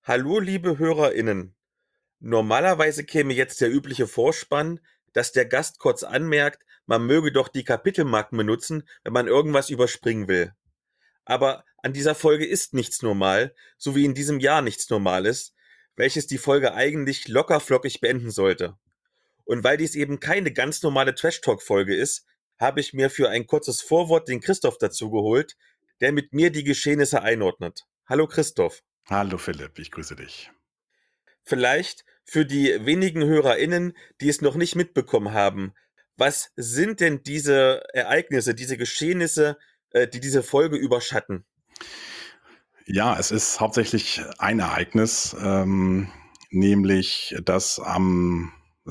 Hallo, liebe HörerInnen. Normalerweise käme jetzt der übliche Vorspann, dass der Gast kurz anmerkt, man möge doch die Kapitelmarken benutzen, wenn man irgendwas überspringen will. Aber an dieser Folge ist nichts normal, so wie in diesem Jahr nichts Normales, welches die Folge eigentlich lockerflockig beenden sollte. Und weil dies eben keine ganz normale Trash-Talk-Folge ist, habe ich mir für ein kurzes Vorwort den Christoph dazu geholt, der mit mir die Geschehnisse einordnet. Hallo Christoph. Hallo Philipp, ich grüße dich. Vielleicht für die wenigen HörerInnen, die es noch nicht mitbekommen haben. Was sind denn diese Ereignisse, diese Geschehnisse, die diese Folge überschatten? Ja, es ist hauptsächlich ein Ereignis, nämlich dass am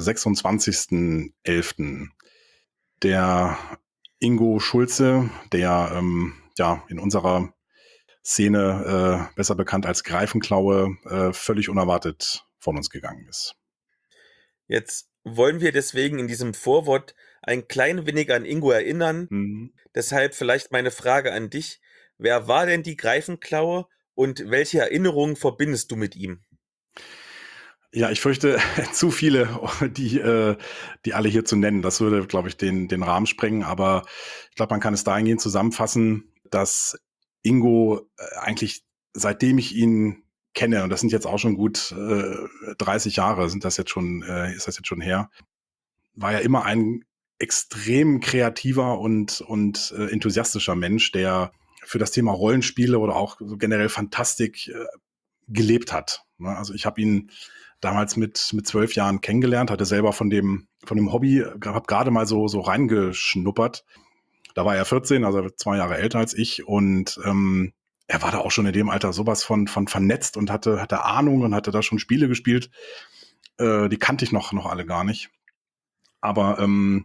26.11. der Ingo Schulze, der ja in unserer Szene besser bekannt als Greifenklaue, völlig unerwartet von uns gegangen ist. Jetzt wollen wir deswegen in diesem Vorwort ein klein wenig an Ingo erinnern. Mhm. Deshalb vielleicht meine Frage an dich. Wer war denn die Greifenklaue und welche Erinnerungen verbindest du mit ihm? Ja, ich fürchte, zu viele, die alle hier zu nennen. Das würde, glaube ich, den Rahmen sprengen. Aber ich glaube, man kann es dahingehend zusammenfassen, dass Ingo eigentlich, seitdem ich ihn kenne, und das sind jetzt auch schon gut 30 Jahre, ist das jetzt schon her, war er immer ein extrem kreativer und enthusiastischer Mensch, der für das Thema Rollenspiele oder auch so generell Fantastik gelebt hat. Ne? Also ich habe ihn damals mit 12 Jahren kennengelernt, hatte selber von dem Hobby, habe gerade mal so reingeschnuppert. Da war er 14, also 2 Jahre älter als ich, und er war da auch schon in dem Alter sowas von vernetzt und hatte Ahnung und hatte da schon Spiele gespielt. Die kannte ich noch alle gar nicht. Aber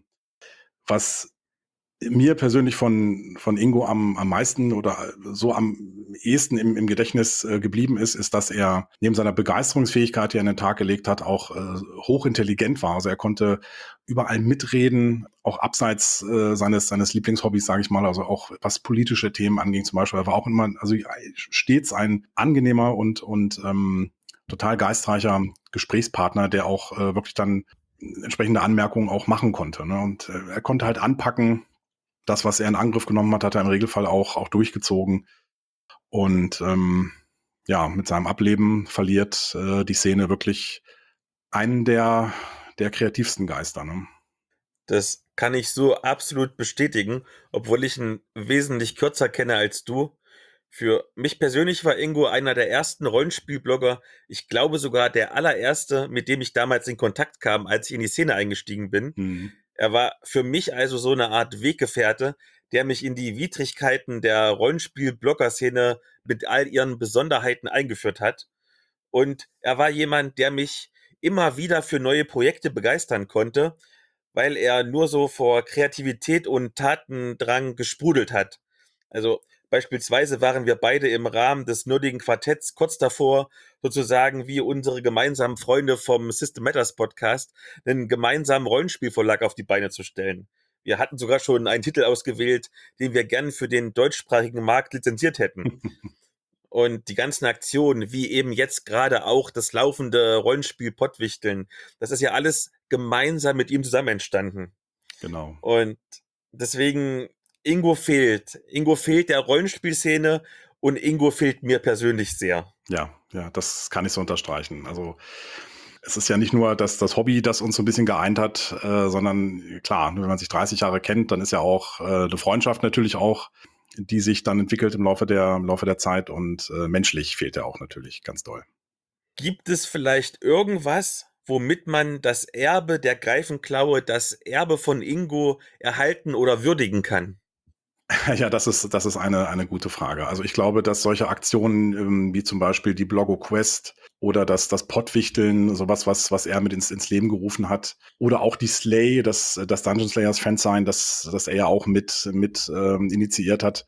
was mir persönlich von Ingo am meisten oder so am ehesten im Gedächtnis geblieben ist, dass er neben seiner Begeisterungsfähigkeit, die er an den Tag gelegt hat, auch hochintelligent war. Also er konnte überall mitreden, auch abseits seines Lieblingshobbys, sage ich mal, also auch was politische Themen anging zum Beispiel. Er war auch immer, also stets ein angenehmer und total geistreicher Gesprächspartner, der auch wirklich dann entsprechende Anmerkungen auch machen konnte. Ne? Und er konnte halt anpacken. Das, was er in Angriff genommen hat, hat er im Regelfall auch durchgezogen. Und ja, mit seinem Ableben verliert die Szene wirklich einen der kreativsten Geister. Ne? Das kann ich so absolut bestätigen, obwohl ich ihn wesentlich kürzer kenne als du. Für mich persönlich war Ingo einer der ersten Rollenspielblogger, ich glaube sogar der allererste, mit dem ich damals in Kontakt kam, als ich in die Szene eingestiegen bin. Mhm. Er war für mich also so eine Art Weggefährte, der mich in die Widrigkeiten der Rollenspiel-Blogger-Szene mit all ihren Besonderheiten eingeführt hat. Und er war jemand, der mich immer wieder für neue Projekte begeistern konnte, weil er nur so vor Kreativität und Tatendrang gesprudelt hat. Also beispielsweise waren wir beide im Rahmen des nerdigen Quartetts kurz davor, sozusagen wie unsere gemeinsamen Freunde vom System Matters Podcast, einen gemeinsamen Rollenspielverlag auf die Beine zu stellen. Wir hatten sogar schon einen Titel ausgewählt, den wir gern für den deutschsprachigen Markt lizenziert hätten. Und die ganzen Aktionen, wie eben jetzt gerade auch das laufende Rollenspiel Pottwichteln, das ist ja alles gemeinsam mit ihm zusammen entstanden. Genau. Und deswegen, Ingo fehlt. Ingo fehlt der Rollenspielszene und Ingo fehlt mir persönlich sehr. Ja, ja, das kann ich so unterstreichen. Also es ist ja nicht nur das Hobby, das uns so ein bisschen geeint hat, sondern klar, wenn man sich 30 Jahre kennt, dann ist ja auch eine Freundschaft natürlich auch, die sich dann entwickelt im Laufe der Zeit, und menschlich fehlt er auch natürlich ganz doll. Gibt es vielleicht irgendwas, womit man das Erbe der Greifenklaue, das Erbe von Ingo erhalten oder würdigen kann? Ja, das ist eine gute Frage. Also ich glaube, dass solche Aktionen wie zum Beispiel die Bloggo Quest oder das Pottwichteln, sowas, was er mit ins Leben gerufen hat, oder auch die Slay, das Dungeon Slayers Fansign, das er ja auch mit initiiert hat.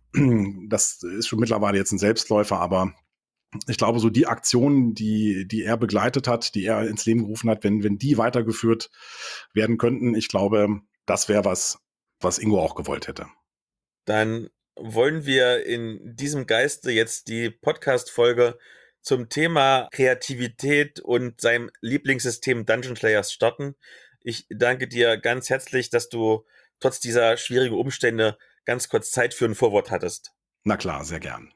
Das ist schon mittlerweile jetzt ein Selbstläufer, aber ich glaube, so die Aktionen, die er begleitet hat, die er ins Leben gerufen hat, wenn die weitergeführt werden könnten, ich glaube, das wäre was Ingo auch gewollt hätte. Dann wollen wir in diesem Geiste jetzt die Podcast-Folge zum Thema Kreativität und seinem Lieblingssystem Dungeon Slayers starten. Ich danke dir ganz herzlich, dass du trotz dieser schwierigen Umstände ganz kurz Zeit für ein Vorwort hattest. Na klar, sehr gern.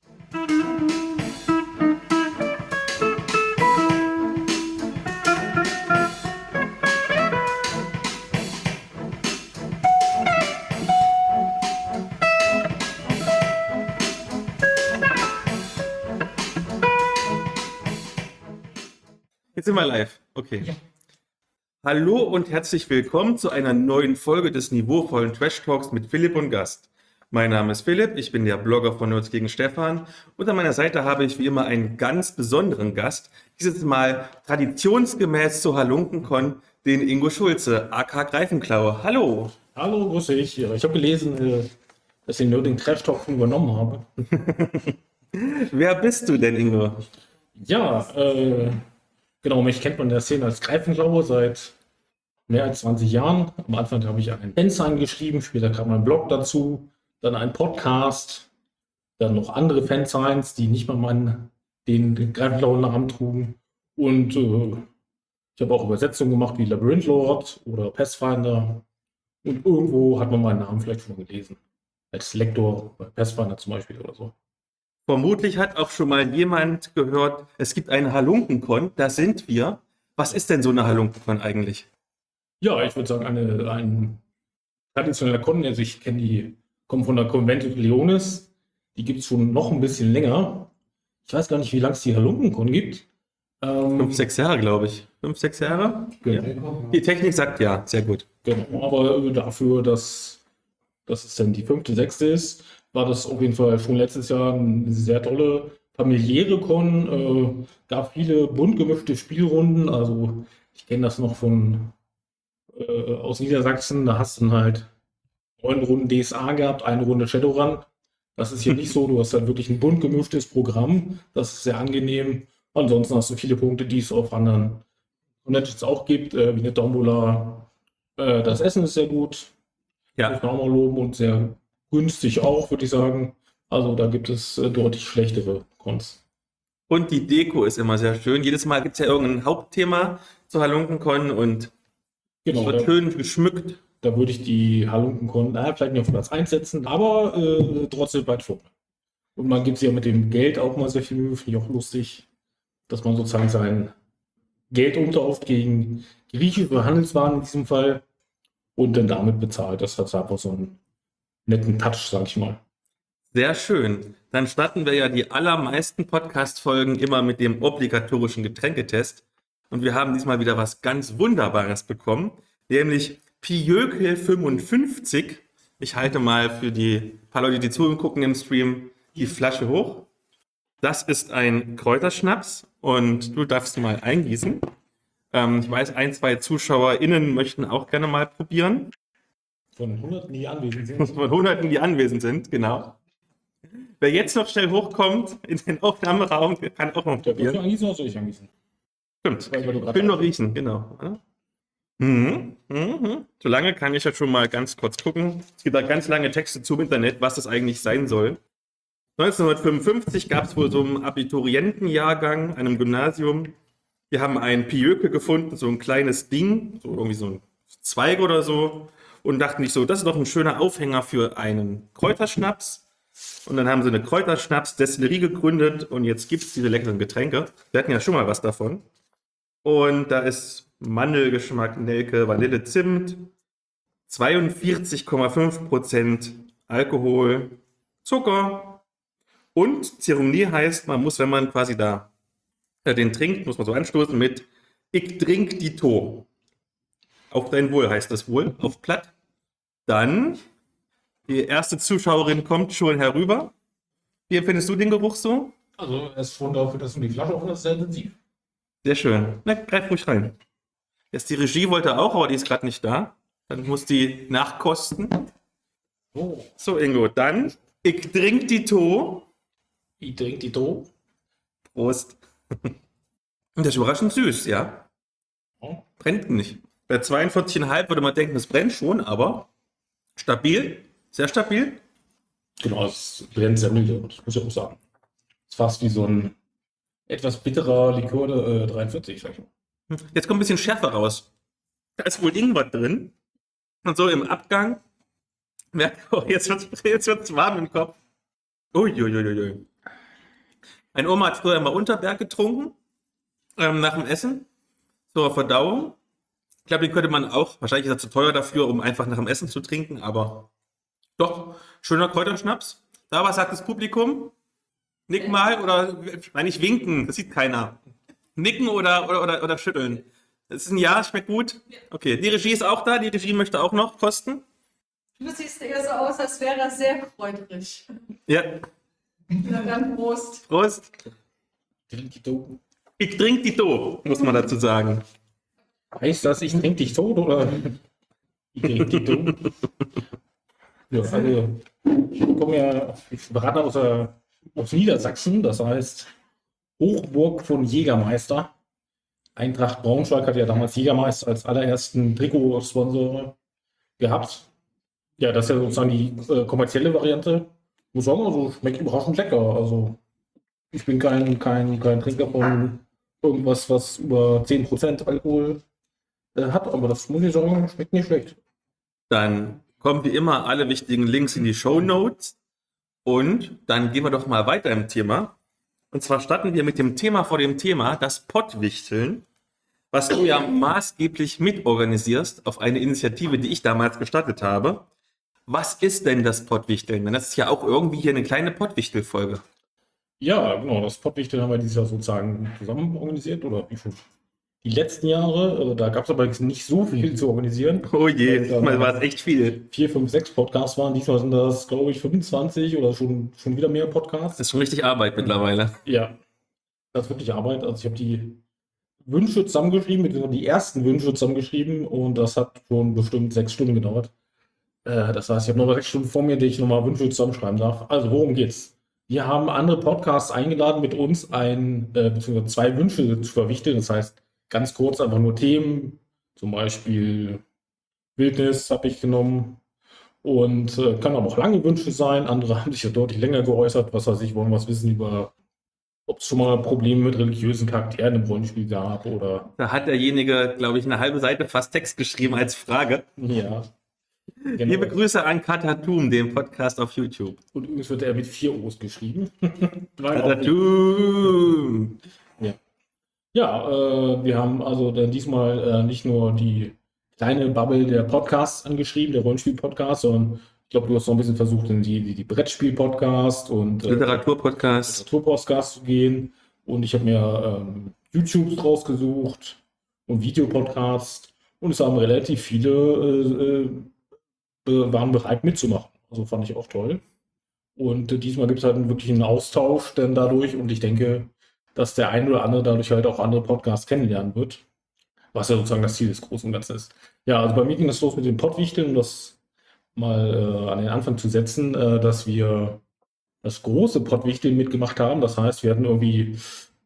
Jetzt sind wir live. Okay. Ja. Hallo und herzlich willkommen zu einer neuen Folge des niveauvollen Trash Talks mit Philipp und Gast. Mein Name ist Philipp, ich bin der Blogger von Nerds gegen Stefan und an meiner Seite habe ich wie immer einen ganz besonderen Gast, dieses Mal traditionsgemäß zur HalunkenCon, den Ingo Schulze, aka Greifenklaue. Hallo! Hallo, grüße ich. Ich habe gelesen, dass ich nur den Trash Talk übernommen habe. Wer bist du denn, Ingo? Ja, genau, mich kennt man in der Szene als Greifenklaue seit mehr als 20 Jahren. Am Anfang habe ich einen Fansign geschrieben, später kam ein Blog dazu, dann ein Podcast, dann noch andere Fansigns, die nicht mal den Greifenklauen-Namen trugen. Und ich habe auch Übersetzungen gemacht wie Labyrinth Lord oder Pathfinder. Und irgendwo hat man meinen Namen vielleicht schon mal gelesen. Als Lektor bei Pathfinder zum Beispiel oder so. Vermutlich hat auch schon mal jemand gehört, es gibt eine HalunkenCon, da sind wir. Was ist denn so eine HalunkenCon eigentlich? Ja, ich würde sagen, ein traditioneller Con, also ich kenne die, kommen von der Conventus Leonis, die gibt es schon noch ein bisschen länger. Ich weiß gar nicht, wie lange es die HalunkenCon gibt. 5, 6 Jahre, glaube ich. 5, 6 Jahre? Genau. Ja. Die Technik sagt ja, sehr gut. Genau, aber dafür, dass es dann die 5., 6. ist, war das auf jeden Fall schon letztes Jahr eine sehr tolle familiäre Con. Gab viele bunt gemischte Spielrunden. Also ich kenne das noch aus Niedersachsen. Da hast du dann halt 9 Runden DSA gehabt, eine Runde Shadowrun. Das ist hier nicht so. Du hast dann wirklich ein bunt gemischtes Programm. Das ist sehr angenehm. Ansonsten hast du viele Punkte, die es auf anderen Conventions auch gibt, wie eine Tombola. Das Essen ist sehr gut. Ja. Muss man auch mal loben und sehr günstig auch, würde ich sagen. Also da gibt es deutlich schlechtere Cons. Und die Deko ist immer sehr schön. Jedes Mal gibt es ja irgendein Hauptthema zur HalunkenCon und Genau, wird schön geschmückt. Da würde ich die HalunkenCon vielleicht nicht auf Platz 1 setzen, aber trotzdem weit vorne. Und man gibt es ja mit dem Geld auch mal sehr viel Mühe, finde ich auch lustig, dass man sozusagen sein Geld umtauft gegen griechische Handelswaren in diesem Fall und dann damit bezahlt. Das hat einfach so einen netten Touch, sag ich mal. Sehr schön. Dann starten wir ja die allermeisten Podcast-Folgen immer mit dem obligatorischen Getränketest. Und wir haben diesmal wieder was ganz Wunderbares bekommen, nämlich Pijökel 55. Ich halte mal für die paar Leute, die zugucken im Stream, die Flasche hoch. Das ist ein Kräuterschnaps und du darfst mal eingießen. Ich weiß, 1, 2 ZuschauerInnen möchten auch gerne mal probieren. Von Hunderten, die anwesend sind. Von Hunderten, die anwesend sind, genau. Wer jetzt noch schnell hochkommt in den Aufnahmeraum, kann auch noch Der wird probieren. angießen oder soll ich angießen? Stimmt. Weil du Ich gerade will noch riechen, genau. Solange kann ich ja schon mal ganz kurz gucken. Es gibt da ganz lange Texte zum Internet, was das eigentlich sein soll. 1955 gab es wohl so einen Abiturientenjahrgang, einem Gymnasium. Die haben einen Pijökel gefunden, so ein kleines Ding, so irgendwie so ein Zweig oder so. Und dachten sich so, das ist doch ein schöner Aufhänger für einen Kräuterschnaps. Und dann haben sie eine Kräuterschnaps-Destillerie gegründet und jetzt gibt es diese leckeren Getränke. Wir hatten ja schon mal was davon. Und da ist Mandelgeschmack, Nelke, Vanille, Zimt, 42,5% Alkohol, Zucker und Zeremonie heißt, man muss, wenn man quasi da den trinkt, muss man so anstoßen mit Ich trink die To. Auf dein Wohl heißt das wohl, auf Platt. Dann, die erste Zuschauerin kommt schon herüber. Wie empfindest du den Geruch so? Also er ist schon dafür, dass du die Flasche auch sehr intensiv. Sehr schön. Na, greif ruhig rein. Jetzt die Regie wollte auch, aber die ist gerade nicht da. Dann muss die nachkosten. Oh. So, Ingo, dann Ich trink die To. Ich trinke die Do. Prost. Und das ist überraschend süß, ja. Oh. Brennt nicht. Bei 42,5 würde man denken, es brennt schon, aber stabil, sehr stabil. Genau, es brennt sehr milde, das muss ich auch sagen. Es ist fast wie so ein etwas bitterer Likör 43, sag ich mal. Jetzt kommt ein bisschen Schärfe raus. Da ist wohl Ingwer drin. Und so im Abgang merkt oh, jetzt wird's warm im Kopf. Uiuiuiui. Meine Oma hat früher immer Unterberg getrunken, nach dem Essen, zur Verdauung. Ich glaube, den könnte man auch, wahrscheinlich ist er zu teuer dafür, um einfach nach dem Essen zu trinken, aber doch, schöner Kräuterschnaps. Da, was sagt das Publikum? Nick mal oder, nein, nicht winken, das sieht keiner. Nicken oder schütteln. Das ist ein Ja, schmeckt gut. Okay, die Regie ist auch da, die Regie möchte auch noch kosten. Du siehst eher so aus, als wäre er sehr kräuterig. Ja, Na dann Prost. Prost. Ich trinke die Do, muss man dazu sagen. Heißt das, ich trinke dich tot oder? Ich trinke dich tot. Ja, also, ich komme ja, ich berate aus Niedersachsen, das heißt Hochburg von Jägermeister. Eintracht Braunschweig hat ja damals Jägermeister als allerersten Trikotsponsor gehabt. Ja, das ist ja sozusagen die kommerzielle Variante. Ich muss sagen, also schmeckt überraschend lecker. Also ich bin kein Trinker von irgendwas, was über 10% Alkohol hat, aber das muss ich sagen, schmeckt nicht schlecht. Dann kommen wie immer alle wichtigen Links in die Shownotes und dann gehen wir doch mal weiter im Thema. Und zwar starten wir mit dem Thema vor dem Thema, das Pottwichteln, was du ja maßgeblich mitorganisierst auf eine Initiative, die ich damals gestartet habe. Was ist denn das Pottwichteln? Denn das ist ja auch irgendwie hier eine kleine Pottwichtel-Folge. Ja, genau, das Pottwichteln haben wir dieses Jahr sozusagen zusammen organisiert oder wie schon die letzten Jahre. Also da gab es aber nicht so viel zu organisieren. Oh je, Also, diesmal war es echt viel. 4, 5, 6 Podcasts waren. Diesmal sind das, glaube ich, 25 oder schon wieder mehr Podcasts. Das ist schon richtig Arbeit mittlerweile. Ja, das ist wirklich Arbeit. Also ich habe die Wünsche zusammengeschrieben, beziehungsweise die ersten Wünsche zusammengeschrieben und das hat schon bestimmt 6 Stunden gedauert. Das heißt, ich habe noch 6 Stunden vor mir, die ich nochmal Wünsche zusammenschreiben darf. Also worum geht's? Wir haben andere Podcasts eingeladen, mit uns beziehungsweise 2 Wünsche zu verwichteln. Das heißt, ganz kurz einfach nur Themen, zum Beispiel Wildnis habe ich genommen. Und kann aber auch lange Wünsche sein. Andere haben sich ja deutlich länger geäußert. Was weiß ich, wollen was wissen über, ob es schon mal Probleme mit religiösen Charakteren im Rollenspiel gab oder. Da hat derjenige, glaube ich, eine halbe Seite fast Text geschrieben als Frage. Ja. Genau. Liebe Grüße an Katatum, den Podcast auf YouTube. Und übrigens wird er mit 4 O's geschrieben. Katatum! Ja, wir haben also dann diesmal nicht nur die kleine Bubble der Podcasts angeschrieben, der Rollenspiel-Podcast, sondern ich glaube, du hast noch ein bisschen versucht, in die Brettspiel-Podcast und Literaturpodcast. Literaturpodcast zu gehen. Und ich habe mir YouTubes rausgesucht und Videopodcast. Und es haben relativ viele waren bereit mitzumachen. Also fand ich auch toll. Und diesmal gibt es halt wirklich einen Austausch dann dadurch. Und ich denke, dass der ein oder andere dadurch halt auch andere Podcasts kennenlernen wird. Was ja sozusagen das Ziel des Großen und Ganzen ist. Ja, also bei mir ging es los mit dem Pottwichteln, um das mal an den Anfang zu setzen, dass wir das große Pottwichteln mitgemacht haben. Das heißt, wir hatten irgendwie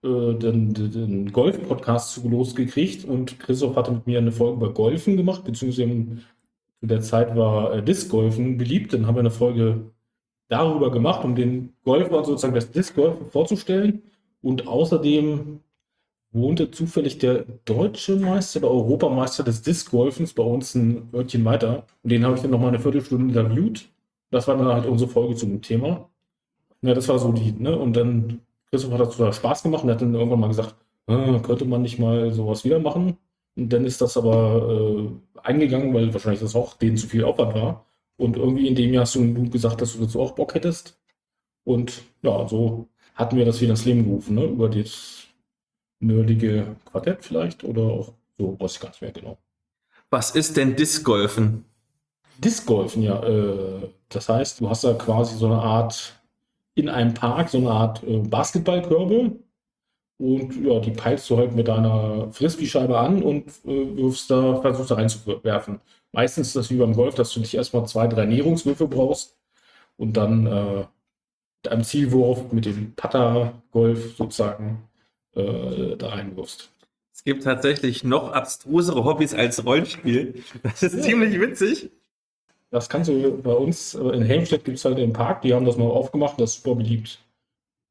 den Golf-Podcast zu losgekriegt und Christoph hatte mit mir eine Folge über Golfen gemacht, beziehungsweise zu der Zeit war Disc-Golfen beliebt. Dann haben wir eine Folge darüber gemacht, um den Golfer sozusagen das Disc-Golfen vorzustellen. Und außerdem wohnte zufällig der deutsche Meister oder Europameister des Disc-Golfens bei uns ein Örtchen weiter. Und den habe ich dann nochmal eine Viertelstunde interviewt. Das war dann halt unsere Folge zum Thema. Ja, das war so ne? Und dann, Christoph hat das total Spaß gemacht und hat dann irgendwann mal gesagt, könnte man nicht mal sowas wieder machen? Und dann ist das aber eingegangen, weil wahrscheinlich das auch denen zu viel Aufwand war. Und irgendwie in dem Jahr hast du gesagt, dass du dazu auch Bock hättest. Und ja, so hatten wir das wieder ins Leben gerufen, ne? Über das nerdige Quartett vielleicht oder auch so, weiß ich gar nicht mehr genau. Was ist denn Disc-Golfen? Disc-Golfen, ja. Das heißt, du hast da quasi so eine Art, in einem Park, so eine Art Basketballkörbe. Und ja, die peilst du halt mit deiner Frisbee-Scheibe an und versuchst da reinzuwerfen. Meistens ist das wie beim Golf, dass du dich erstmal 2, 3 Näherungswürfe brauchst und dann mit einem Zielwurf mit dem Putter-Golf sozusagen da reinwirfst. Es gibt tatsächlich noch abstrusere Hobbys als Rollenspiel. Das ist ziemlich witzig. Das kannst du bei uns, in Helmstedt gibt es halt den Park, die haben das mal aufgemacht, das ist super beliebt.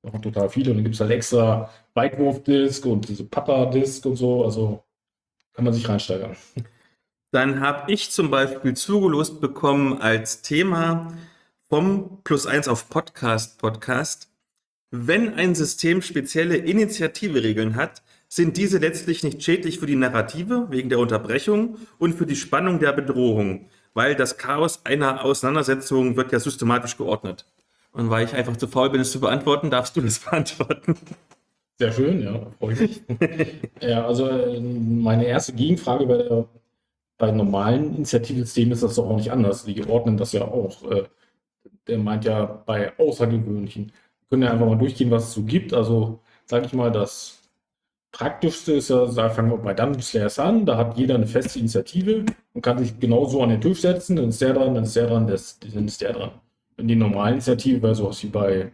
machen total viele. Und dann gibt es halt extra Weitwurf-Disc und diese Putter-Disc und so. Also kann man sich reinsteigern. Dann habe ich zum Beispiel zugelost bekommen als Thema vom +1 auf Podcast. Wenn ein System spezielle Initiative-Regeln hat, sind diese letztlich nicht schädlich für die Narrative wegen der Unterbrechung und für die Spannung der Bedrohung, weil das Chaos einer Auseinandersetzung wird ja systematisch geordnet. Und weil ich einfach zu faul bin, es zu beantworten, darfst du das beantworten. Sehr schön, ja, freue ich mich. Ja, also meine erste Gegenfrage bei normalen Initiativsystemen ist das doch auch nicht anders. Die ordnen das ja auch. Der meint ja bei außergewöhnlichen. Wir können ja einfach mal durchgehen, was es so gibt. Also, sage ich mal, das Praktischste ist ja, fangen wir bei Dungeon Slayers an. Da hat jeder eine feste Initiative und kann sich genauso an den Tisch setzen. Dann ist der dran, dann ist der dran, dann ist der dran. In die normale Initiative wäre sowas wie bei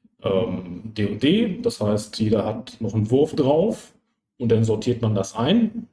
D&D. Das heißt, jeder hat noch einen Wurf drauf und dann sortiert man das ein.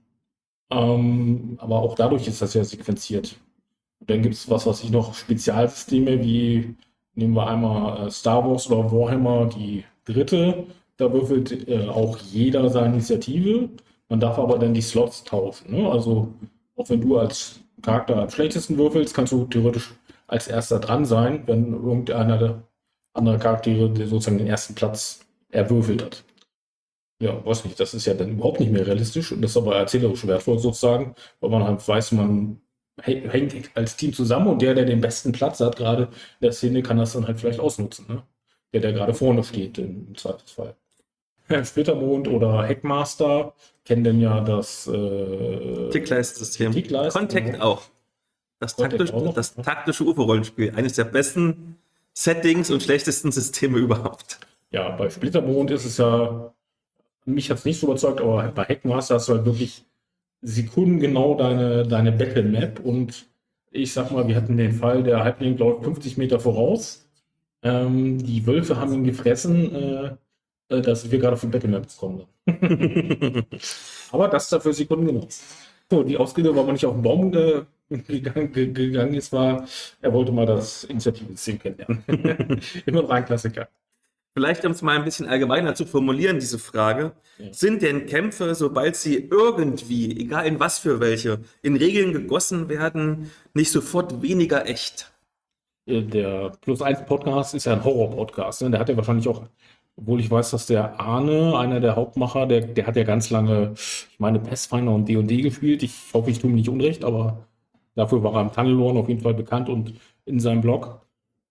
Aber auch dadurch ist das ja sequenziert. Und dann gibt es was weiß ich noch, Spezialsysteme wie, nehmen wir einmal Star Wars oder Warhammer, die dritte. Da würfelt auch jeder seine Initiative. Man darf aber dann die Slots tauschen. Ne? Also auch wenn du als Charakter am schlechtesten würfelst, kannst du theoretisch als erster dran sein, wenn irgendeiner der andere Charaktere sozusagen den ersten Platz erwürfelt hat. Ja, weiß nicht, das ist ja dann überhaupt nicht mehr realistisch und das ist aber erzählerisch wertvoll sozusagen, weil man halt weiß, man hängt als Team zusammen und der den besten Platz hat, gerade in der Szene, kann das dann halt vielleicht ausnutzen. Ne? Der gerade vorne steht im Zweifelsfall. Splittermond oder Hackmaster kennen denn ja das Tickleist-System. Tickleist, Contact genau. auch. Das taktische UFO-Rollenspiel. Eines der besten Settings und schlechtesten Systeme überhaupt. Ja, bei Splittermond ist es ja, mich hat es nicht so überzeugt, aber bei Hackmaster hast du halt wirklich sekundengenau deine Battle-Map und ich sag mal, wir hatten den Fall, der Halbling läuft 50 Meter voraus. Die Wölfe haben ihn gefressen, dass wir gerade auf die Battle-Map gekommen sind. Aber das ist dafür sekundengenau. So, die Ausrede, warum man nicht auf den Baum gegangen ist, war, er wollte mal das Initiativsystem kennenlernen. Immer noch ein Klassiker. Vielleicht, um es mal ein bisschen allgemeiner zu formulieren, diese Frage. Ja. Sind denn Kämpfe, sobald sie irgendwie, egal in was für welche, in Regeln gegossen werden, nicht sofort weniger echt? Der +1 Podcast ist ja ein Horror-Podcast. Ne? Der hat ja wahrscheinlich auch, obwohl ich weiß, dass der Arne, einer der Hauptmacher, der hat ja ganz lange, ich meine, Pathfinder und D&D gespielt. Ich hoffe, ich tue ihm nicht unrecht, aber dafür war er im Tunnelorn auf jeden Fall bekannt und in seinem Blog.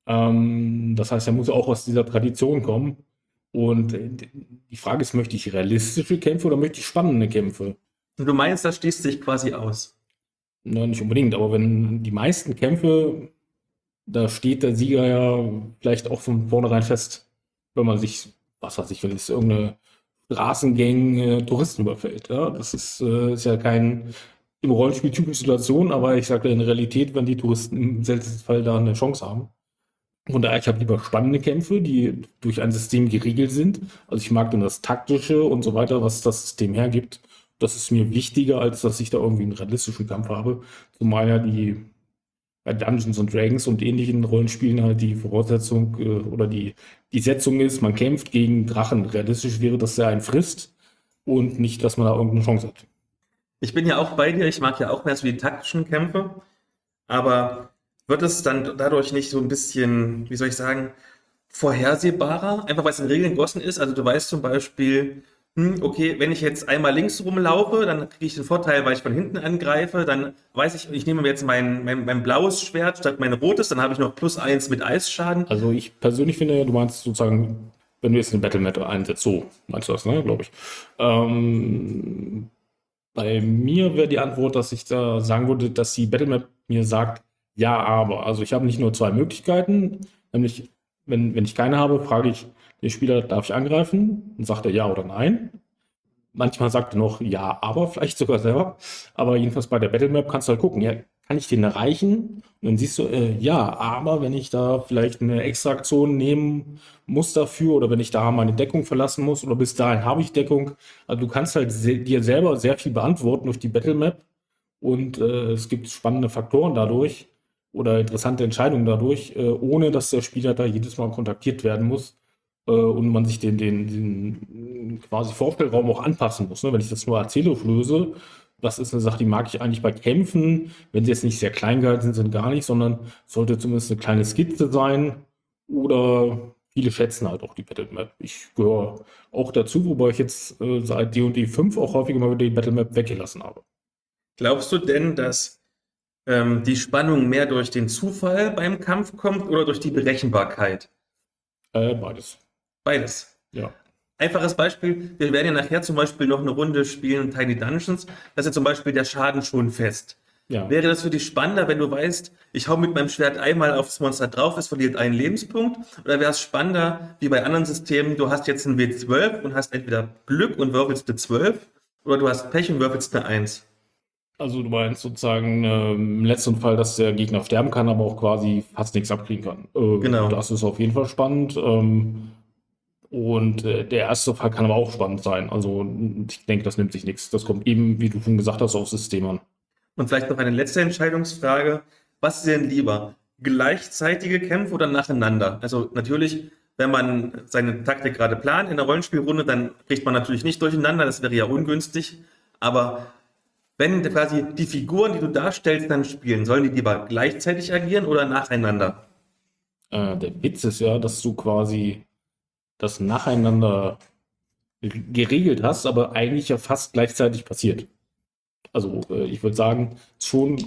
Das heißt, er muss ja auch aus dieser Tradition kommen. Und die Frage ist, möchte ich realistische Kämpfe oder möchte ich spannende Kämpfe? Und du meinst, das schließt sich quasi aus? Na, nicht unbedingt, aber wenn die meisten Kämpfe, da steht der Sieger ja vielleicht auch von vornherein fest, wenn man sich, was weiß ich, wenn es irgendeine Straßengang Touristen überfällt. Ja? Das ist ja kein im Rollenspiel typische Situation, aber ich sage in der Realität, wenn die Touristen im seltensten Fall da eine Chance haben. Von daher, ich habe lieber spannende Kämpfe, die durch ein System geregelt sind. Also ich mag dann das Taktische und so weiter, was das System hergibt. Das ist mir wichtiger, als dass ich da irgendwie einen realistischen Kampf habe. Zumal ja bei Dungeons and Dragons und ähnlichen Rollenspielen halt die Voraussetzung oder die Setzung ist, man kämpft gegen Drachen. Realistisch wäre, dass er einen frisst und nicht, dass man da irgendeine Chance hat. Ich bin ja auch bei dir, ich mag ja auch mehr so die taktischen Kämpfe, aber wird es dann dadurch nicht so ein bisschen, wie soll ich sagen, vorhersehbarer, einfach weil es in Regeln gegossen ist? Also du weißt zum Beispiel, okay, wenn ich jetzt einmal links rumlaufe, dann kriege ich den Vorteil, weil ich von hinten angreife, dann weiß ich, ich nehme mir jetzt mein blaues Schwert statt mein rotes, dann habe ich noch +1 mit Eisschaden. Also ich persönlich finde, du meinst sozusagen, wenn du jetzt eine Battle Map einsetzt, so meinst du das, ne, glaube ich. Bei mir wäre die Antwort, dass ich da sagen würde, dass die Battle Map mir sagt, ja, aber. Also ich habe nicht nur zwei Möglichkeiten, nämlich wenn ich keine habe, frage ich den Spieler, darf ich angreifen? Und sagt er ja oder nein. Manchmal sagt er noch ja, aber, vielleicht sogar selber. Aber jedenfalls bei der Battle Map kannst du halt gucken, ja, kann ich den erreichen? Und dann siehst du, ja, aber wenn ich da vielleicht eine Extraktion nehmen muss dafür oder wenn ich da meine Deckung verlassen muss oder bis dahin habe ich Deckung. Also du kannst halt dir selber sehr viel beantworten durch die Battle Map und es gibt spannende Faktoren dadurch oder interessante Entscheidungen dadurch, ohne dass der Spieler da jedes Mal kontaktiert werden muss. und man sich den quasi Vorstellraum auch anpassen muss. Ne? Wenn ich das nur erzählerisch löse, das ist eine Sache, die mag ich eigentlich bei Kämpfen, wenn sie jetzt nicht sehr klein gehalten sind gar nicht, sondern sollte zumindest eine kleine Skizze sein oder viele schätzen halt auch die Battle Map. Ich gehöre auch dazu, wobei ich jetzt seit D&D 5 auch häufiger mal wieder die Battle Map weggelassen habe. Glaubst du denn, dass die Spannung mehr durch den Zufall beim Kampf kommt oder durch die Berechenbarkeit? Beides. Beides. Ja. Einfaches Beispiel, wir werden ja nachher zum Beispiel noch eine Runde spielen, Tiny Dungeons, da ist ja zum Beispiel der Schaden schon fest. Ja. Wäre das für dich spannender, wenn du weißt, ich hau mit meinem Schwert einmal aufs Monster drauf, es verliert einen Lebenspunkt? Oder wäre es spannender, wie bei anderen Systemen, du hast jetzt einen W12 und hast entweder Glück und würfelst eine 12 oder du hast Pech und würfelst eine 1? Also du meinst sozusagen im letzten Fall, dass der Gegner sterben kann, aber auch quasi fast nichts abkriegen kann. Genau. Das ist auf jeden Fall spannend. Und der erste Fall kann aber auch spannend sein. Also ich denke, das nimmt sich nichts. Das kommt eben, wie du schon gesagt hast, aufs System an. Und vielleicht noch eine letzte Entscheidungsfrage. Was ist denn lieber? Gleichzeitige Kämpfe oder nacheinander? Also natürlich, wenn man seine Taktik gerade plant in der Rollenspielrunde, dann kriegt man natürlich nicht durcheinander, das wäre ja ungünstig. Aber wenn quasi die Figuren, die du darstellst, dann spielen, sollen die lieber gleichzeitig agieren oder nacheinander? Der Witz ist ja, dass du quasi das nacheinander geregelt hast, aber eigentlich ja fast gleichzeitig passiert. Also ich würde sagen, schon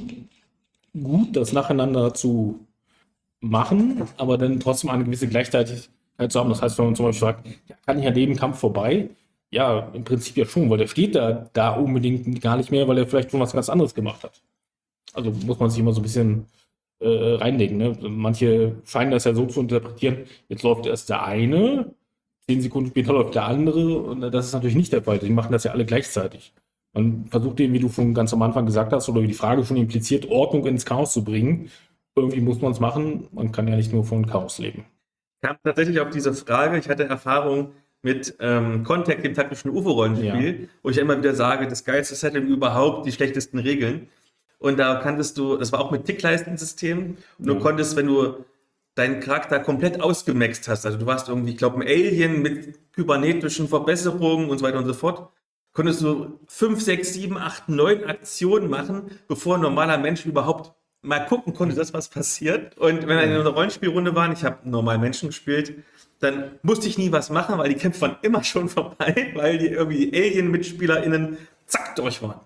gut, das nacheinander zu machen, aber dann trotzdem eine gewisse Gleichzeitigkeit zu haben. Das heißt, wenn man zum Beispiel sagt, ja, kann ich an dem Kampf vorbei? Ja, im Prinzip ja schon, weil der steht da unbedingt gar nicht mehr, weil er vielleicht schon was ganz anderes gemacht hat. Also muss man sich immer so ein bisschen reinlegen. Ne? Manche scheinen das ja so zu interpretieren, jetzt läuft erst der eine, 10 Sekunden später läuft der andere und das ist natürlich nicht der Fall. Die machen das ja alle gleichzeitig. Man versucht eben, wie du schon ganz am Anfang gesagt hast, oder wie die Frage schon impliziert, Ordnung ins Chaos zu bringen. Irgendwie muss man es machen. Man kann ja nicht nur von Chaos leben. Ich kam tatsächlich auf diese Frage. Ich hatte Erfahrung mit Contact, dem taktischen UFO-Rollenspiel, wo ich immer wieder sage, das geilste Setting überhaupt, die schlechtesten Regeln. Und da kanntest du, das war auch mit Tickleistensystem, und du konntest, wenn du deinen Charakter komplett ausgemaxt hast, also du warst irgendwie, ich glaube, ein Alien mit kybernetischen Verbesserungen und so weiter und so fort, konntest du 5, 6, 7, 8, 9 Aktionen machen, bevor ein normaler Mensch überhaupt mal gucken konnte, dass was passiert. Und wenn wir in einer Rollenspielrunde waren, ich habe normal Menschen gespielt, dann musste ich nie was machen, weil die Kämpfe waren immer schon vorbei, weil die irgendwie Alien-MitspielerInnen zack durch waren.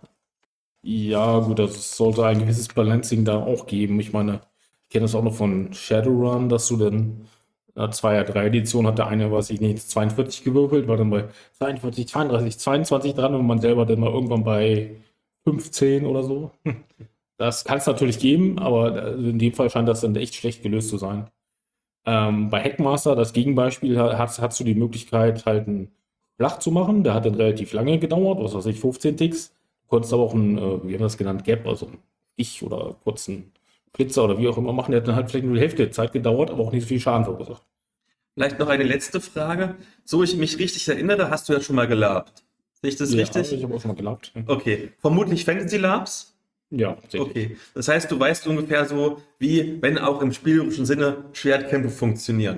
Ja, gut, das sollte ein gewisses Balancing da auch geben. Ich meine, ich kenne das auch noch von Shadowrun, dass du dann 2er, 3 Edition hat der eine, weiß ich nicht, 42 gewürfelt, war dann bei 42, 32, 22 dran und man selber dann mal irgendwann bei 15 oder so. Das kann es natürlich geben, aber in dem Fall scheint das dann echt schlecht gelöst zu sein. Bei Hackmaster, das Gegenbeispiel, hast du die Möglichkeit, halt einen flach zu machen. Der hat dann relativ lange gedauert, was weiß ich, 15 Ticks. Du konntest aber auch einen, wie haben wir das genannt, Gap, also ein Ich oder kurzen Flitzer oder wie auch immer machen. Der hat dann halt vielleicht nur die Hälfte der Zeit gedauert, aber auch nicht so viel Schaden verursacht. Vielleicht noch eine letzte Frage. So ich mich richtig erinnere, hast du ja schon mal gelabt. Sehe ich das richtig? Ich habe auch schon mal gelabt. Okay. Vermutlich Fantasy Labs? Ja, tatsächlich. Okay. Das heißt, du weißt ungefähr so, wie, wenn auch im spielerischen Sinne, Schwertkämpfe funktionieren.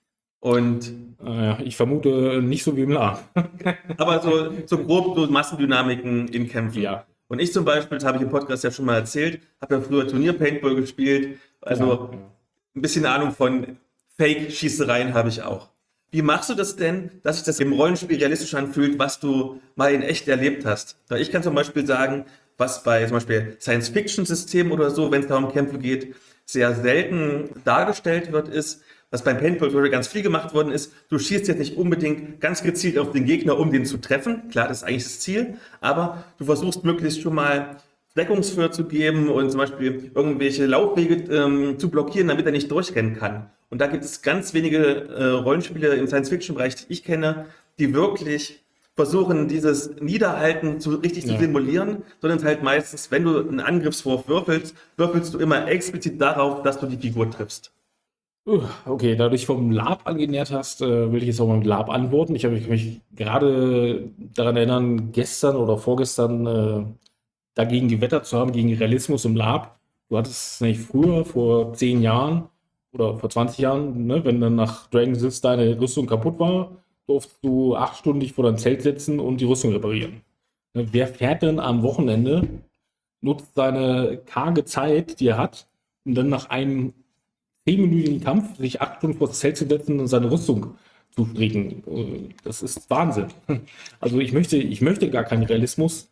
Und Ich vermute nicht so wie im Lab. aber so grob so Massendynamiken in Kämpfen. Ja. Und ich zum Beispiel, das habe ich im Podcast ja schon mal erzählt, habe ja früher Turnier-Paintball gespielt. Also ein bisschen Ahnung von Fake-Schießereien habe ich auch. Wie machst du das denn, dass sich das im Rollenspiel realistisch anfühlt, was du mal in echt erlebt hast? Weil ich kann zum Beispiel sagen, was bei zum Beispiel Science-Fiction-Systemen oder so, wenn es darum Kämpfe geht, sehr selten dargestellt wird, ist, was beim Paintball ganz viel gemacht worden ist, du schießt jetzt nicht unbedingt ganz gezielt auf den Gegner, um den zu treffen. Klar, das ist eigentlich das Ziel, aber du versuchst möglichst schon mal Deckungsfeuer zu geben und zum Beispiel irgendwelche Laufwege zu blockieren, damit er nicht durchrennen kann. Und da gibt es ganz wenige Rollenspiele im Science-Fiction-Bereich, die ich kenne, die wirklich versuchen, dieses Niederhalten richtig zu simulieren, sondern halt meistens, wenn du einen Angriffswurf würfelst, würfelst du immer explizit darauf, dass du die Figur triffst. Okay, da du dich vom Lab angenähert hast, will ich jetzt auch mal mit Lab antworten. Ich habe mich gerade daran erinnern, gestern oder vorgestern dagegen gewettert zu haben, gegen Realismus im Lab. Du hattest nämlich früher, vor 10 Jahren, oder vor 20 Jahren, ne, wenn dann nach Dragon Sith deine Rüstung kaputt war, durftest du 8 Stunden dich vor dein Zelt setzen und die Rüstung reparieren. Ne, wer fährt denn am Wochenende, nutzt seine karge Zeit, die er hat, um dann nach einem 10-minütigen Kampf sich 8 Stunden vor das Zelt zu setzen und seine Rüstung zu stricken? Das ist Wahnsinn. Also ich möchte gar keinen Realismus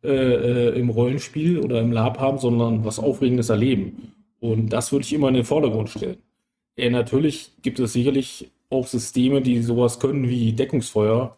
im Rollenspiel oder im Lab haben, sondern was Aufregendes erleben. Und das würde ich immer in den Vordergrund stellen. Natürlich gibt es sicherlich auch Systeme, die sowas können wie Deckungsfeuer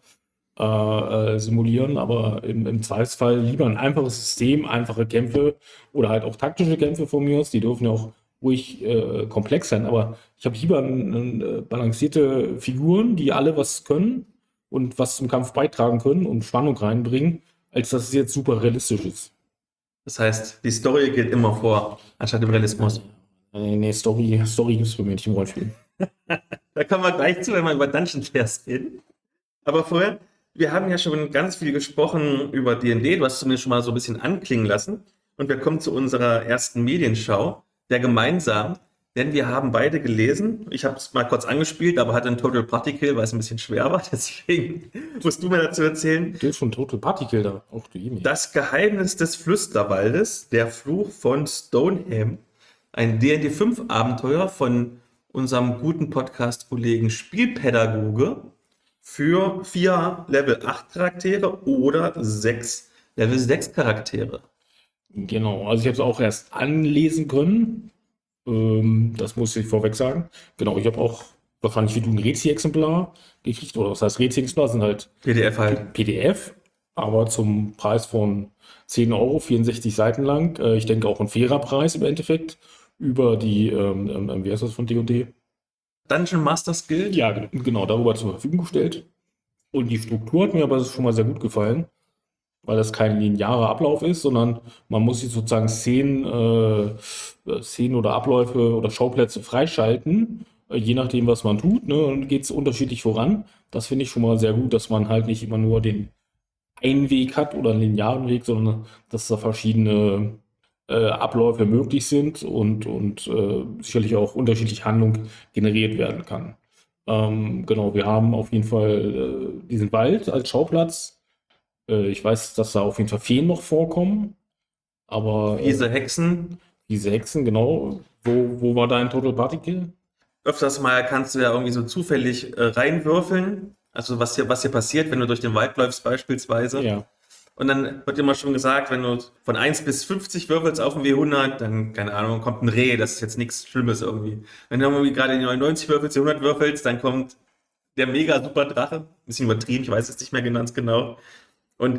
simulieren, aber im Zweifelsfall lieber ein einfaches System, einfache Kämpfe oder halt auch taktische Kämpfe von mir aus, die dürfen ja auch ruhig komplex sein, aber ich habe lieber balancierte Figuren, die alle was können und was zum Kampf beitragen können und Spannung reinbringen, als dass es jetzt super realistisch ist. Das heißt, die Story geht immer vor, anstatt dem Realismus. Nee, Story gibt es für mich nicht im Rollenspiel. Da kommen wir gleich zu, wenn wir über Dungeon Fairs reden. Aber vorher, wir haben ja schon ganz viel gesprochen über D&D, du hast es zumindest schon mal so ein bisschen anklingen lassen. Und wir kommen zu unserer ersten Medienschau, der gemeinsam, denn wir haben beide gelesen. Ich habe es mal kurz angespielt, aber hatte einen Total Party Kill, weil es ein bisschen schwer war. Deswegen musst du mir dazu erzählen. Du hast schon Total Party Kill da, auch die E-Mail. Das Geheimnis des Flüsterwaldes, der Fluch von Stoneham. Ein D&D 5 Abenteuer von unserem guten Podcast-Kollegen Spielpädagoge für 4 Level 8 Charaktere oder 6 Level 6 Charaktere. Genau, also ich habe es auch erst anlesen können. Das muss ich vorweg sagen. Genau, ich habe auch wahrscheinlich wie du ein Rezi-Exemplar gekriegt, oder was heißt Rezi-Exemplar, sind halt PDF halt. PDF, aber zum Preis von 10 Euro, 64 Seiten lang. Ich denke auch ein fairer Preis im Endeffekt über die, wie heißt das von D&D? Dungeon Masters Guild? Ja, genau, darüber zur Verfügung gestellt. Und die Struktur hat mir aber schon mal sehr gut gefallen, weil das kein linearer Ablauf ist, sondern man muss sich sozusagen Szenen oder Abläufe oder Schauplätze freischalten, je nachdem, was man tut, ne, und geht es unterschiedlich voran. Das finde ich schon mal sehr gut, dass man halt nicht immer nur den einen Weg hat oder einen linearen Weg, sondern dass da verschiedene Abläufe möglich sind und sicherlich auch unterschiedliche Handlung generiert werden kann. Genau, wir haben auf jeden Fall diesen Wald als Schauplatz. Ich weiß, dass da auf jeden Fall Feen noch vorkommen, aber Diese Hexen. diese Hexen, genau. Wo war dein Total Party Kill? Öfters mal kannst du ja irgendwie so zufällig reinwürfeln. Also was hier passiert, wenn du durch den Wald läufst beispielsweise. Ja. Und dann wird immer schon gesagt, wenn du von 1 bis 50 würfelst auf dem W100, dann, keine Ahnung, kommt ein Reh, das ist jetzt nichts Schlimmes irgendwie. Wenn du irgendwie gerade die 99 würfelst, die 100 würfelst, dann kommt der mega super Drache. Ein bisschen übertrieben, ich weiß es nicht mehr ganz genau. Und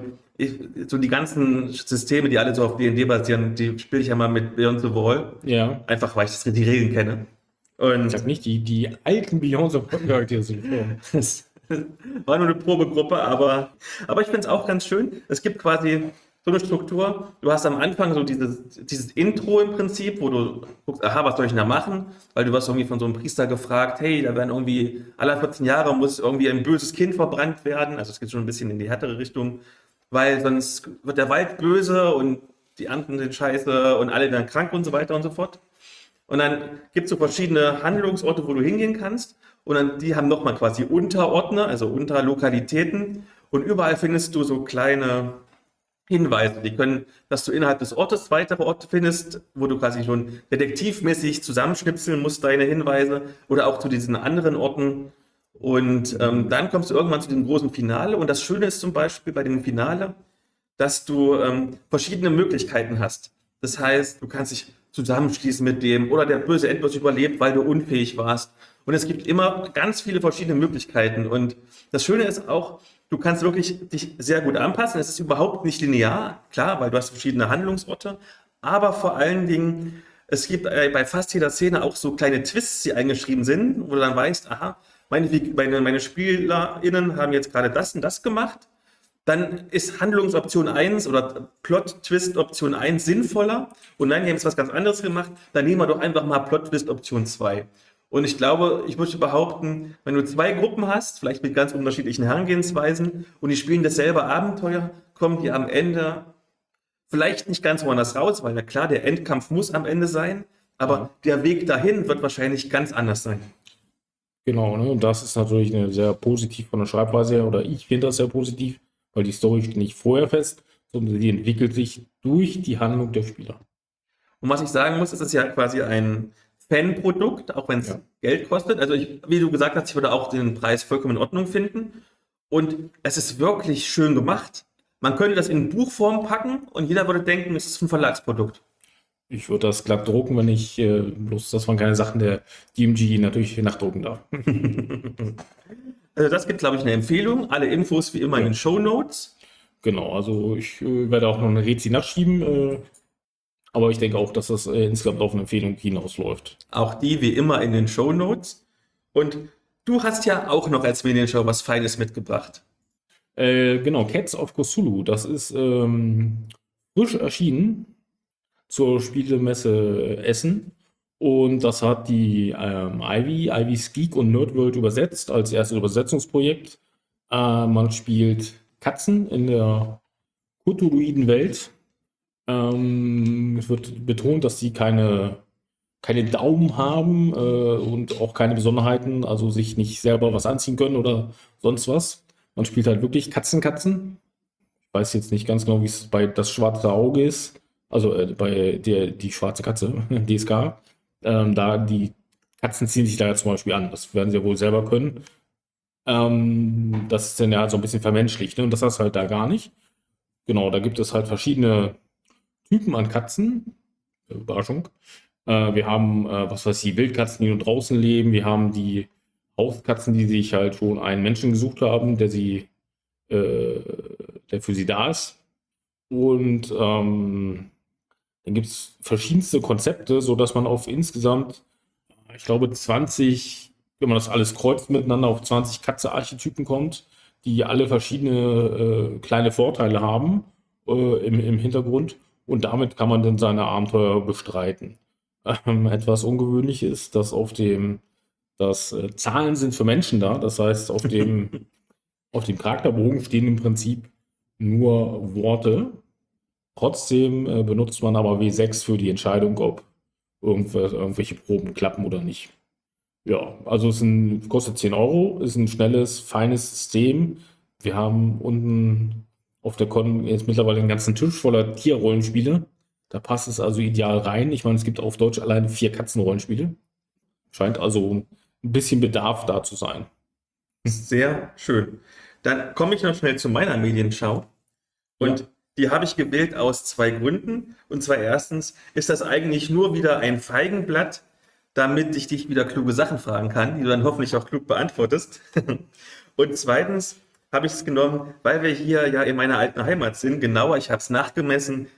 so die ganzen Systeme, die alle so auf D&D basieren, die spiele ich ja mal mit Beyond the Wall. Ja. Einfach, weil ich die Regeln kenne. Und Ich sag nicht, die alten Beyoncé-Charaktere sind gestorben. das war nur eine Probegruppe, aber ich finde es auch ganz schön. Es gibt quasi so eine Struktur. Du hast am Anfang so dieses Intro im Prinzip, wo du guckst, aha, was soll ich denn da machen? Weil du wirst irgendwie von so einem Priester gefragt, hey, da werden irgendwie alle 14 Jahre muss irgendwie ein böses Kind verbrannt werden. Also es geht schon ein bisschen in die härtere Richtung, weil sonst wird der Wald böse und die Anden sind scheiße und alle werden krank und so weiter und so fort. Und dann gibt es so verschiedene Handlungsorte, wo du hingehen kannst. Und dann, die haben nochmal quasi Unterordner, also Unterlokalitäten. Und überall findest du so kleine Hinweise. Die können, dass du innerhalb des Ortes weitere Orte findest, wo du quasi schon detektivmäßig zusammenschnipseln musst, deine Hinweise. Oder auch zu diesen anderen Orten. Und dann kommst du irgendwann zu dem großen Finale. Und das Schöne ist zum Beispiel bei dem Finale, dass du verschiedene Möglichkeiten hast. Das heißt, du kannst dich zusammenschließen mit dem oder der böse Endboss überlebt, weil du unfähig warst. Und es gibt immer ganz viele verschiedene Möglichkeiten. Und das Schöne ist auch, du kannst wirklich dich sehr gut anpassen. Es ist überhaupt nicht linear, klar, weil du hast verschiedene Handlungsorte. Aber vor allen Dingen, es gibt bei fast jeder Szene auch so kleine Twists, die eingeschrieben sind, wo du dann weißt, aha, meine SpielerInnen haben jetzt gerade das und das gemacht. Dann ist Handlungsoption 1 oder Plot-Twist-Option 1 sinnvoller. Und nein, die haben jetzt was ganz anderes gemacht. Dann nehmen wir doch einfach mal Plot-Twist-Option 2. Und ich glaube, ich würde behaupten, wenn du 2 Gruppen hast, vielleicht mit ganz unterschiedlichen Herangehensweisen, und die spielen dasselbe Abenteuer, kommen die am Ende vielleicht nicht ganz woanders raus, weil na klar, der Endkampf muss am Ende sein. Aber der Weg dahin wird wahrscheinlich ganz anders sein. Genau, ne? Und das ist natürlich eine sehr positiv von der Schreibweise her, oder ich finde das sehr positiv, weil die Story steht nicht vorher fest, sondern die entwickelt sich durch die Handlung der Spieler. Und was ich sagen muss, es ist ja quasi ein Fanprodukt, auch wenn es Ja. Geld kostet. Also wie du gesagt hast, ich würde auch den Preis vollkommen in Ordnung finden. Und es ist wirklich schön gemacht. Man könnte das in Buchform packen und jeder würde denken, es ist ein Verlagsprodukt. Ich würde das glatt drucken, wenn ich, bloß das waren keine Sachen der DMG natürlich nachdrucken darf. Also das gibt, glaube ich, eine Empfehlung. Alle Infos wie immer in den Shownotes. Genau, also ich werde auch noch eine Rezi nachschieben, aber ich denke auch, dass das insgesamt auf eine Empfehlung hinausläuft. Auch die wie immer in den Shownotes. Und du hast ja auch noch als Medienshow was Feines mitgebracht. Genau, Cats of Cthulhu, das ist frisch erschienen zur Spielemesse Essen und das hat die Ivy's Geek und Nerdworld übersetzt als erstes Übersetzungsprojekt. Man spielt Katzen in der cthulhuiden Welt. Es wird betont, dass sie keine Daumen haben und auch keine Besonderheiten, also sich nicht selber was anziehen können oder sonst was. Man spielt halt wirklich Katzen. Ich weiß jetzt nicht ganz genau, wie es bei Das Schwarze Auge ist. Also bei die schwarze Katze, DSK. Da die Katzen ziehen sich da ja zum Beispiel an. Das werden sie ja wohl selber können. Das ist dann ja halt so ein bisschen vermenschlicht. Ne? Und das hast du halt da gar nicht. Genau, da gibt es halt verschiedene Typen an Katzen. Überraschung. Wir haben, was weiß ich, Wildkatzen, die nur draußen leben. Wir haben die Hauskatzen, die sich halt schon einen Menschen gesucht haben, der für sie da ist. Und dann gibt es verschiedenste Konzepte, sodass man auf insgesamt, ich glaube, 20, wenn man das alles kreuzt miteinander, auf 20 Katze-Archetypen kommt, die alle verschiedene kleine Vorteile haben im Hintergrund. Und damit kann man dann seine Abenteuer bestreiten. Etwas ungewöhnlich ist, dass Zahlen sind für Menschen da. Das heißt, auf dem Charakterbogen stehen im Prinzip nur Worte. Trotzdem benutzt man aber W6 für die Entscheidung, ob irgendwelche Proben klappen oder nicht. Ja, also kostet 10 Euro, ist ein schnelles, feines System. Wir haben unten auf der Con jetzt mittlerweile einen ganzen Tisch voller Tierrollenspiele. Da passt es also ideal rein. Ich meine, es gibt auf Deutsch alleine 4 Katzenrollenspiele. Scheint also ein bisschen Bedarf da zu sein. Sehr schön. Dann komme ich noch schnell zu meiner Medienschau. Und die habe ich gewählt aus 2 Gründen. Und zwar erstens ist das eigentlich nur wieder ein Feigenblatt, damit ich dich wieder kluge Sachen fragen kann, die du dann hoffentlich auch klug beantwortest. Und zweitens habe ich es genommen, weil wir hier ja in meiner alten Heimat sind. Genauer, ich habe es nachgemessen,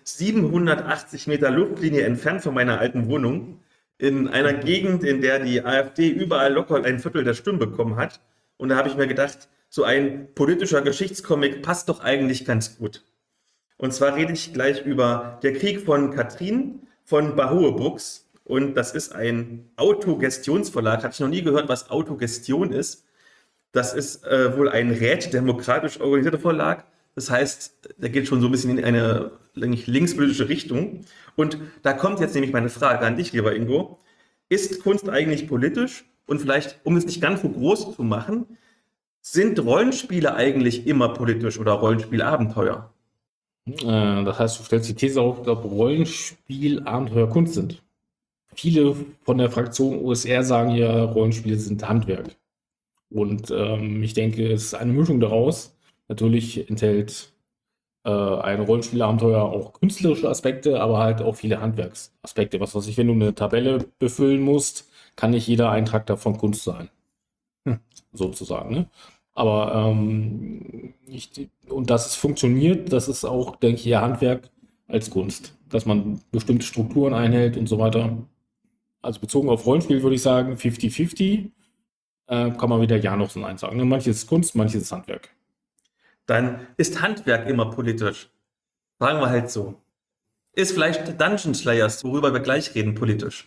780 Meter Luftlinie entfernt von meiner alten Wohnung. In einer Gegend, in der die AfD überall locker ein Viertel der Stimmen bekommen hat. Und da habe ich mir gedacht, so ein politischer Geschichtscomic passt doch eigentlich ganz gut. Und zwar rede ich gleich über Der Krieg von Katrin von Bahoe Books. Und das ist ein Autogestionsverlag. Habe ich noch nie gehört, was Autogestion ist. Das ist wohl ein rätedemokratisch organisierter Verlag. Das heißt, der geht schon so ein bisschen in eine linkspolitische Richtung. Und da kommt jetzt nämlich meine Frage an dich, lieber Ingo. Ist Kunst eigentlich politisch? Und vielleicht, um es nicht ganz so groß zu machen, sind Rollenspiele eigentlich immer politisch oder Rollenspielabenteuer? Das heißt, du stellst die These auf, ob Rollenspielabenteuer Kunst sind. Viele von der Fraktion OSR sagen ja, Rollenspiele sind Handwerk. Und ich denke, es ist eine Mischung daraus. Natürlich enthält ein Rollenspielabenteuer auch künstlerische Aspekte, aber halt auch viele Handwerksaspekte. Was weiß ich, wenn du eine Tabelle befüllen musst, kann nicht jeder Eintrag davon Kunst sein. Sozusagen. Ne? Aber und dass es funktioniert, das ist auch, denke ich, eher Handwerk als Kunst. Dass man bestimmte Strukturen einhält und so weiter. Also bezogen auf Rollenspiel würde ich sagen 50-50. Kann man wieder ja noch so Nein sagen. Ne? Manches ist Kunst, manches ist Handwerk. Dann ist Handwerk immer politisch. Sagen wir halt so. Ist vielleicht Dungeon Slayers, worüber wir gleich reden, politisch?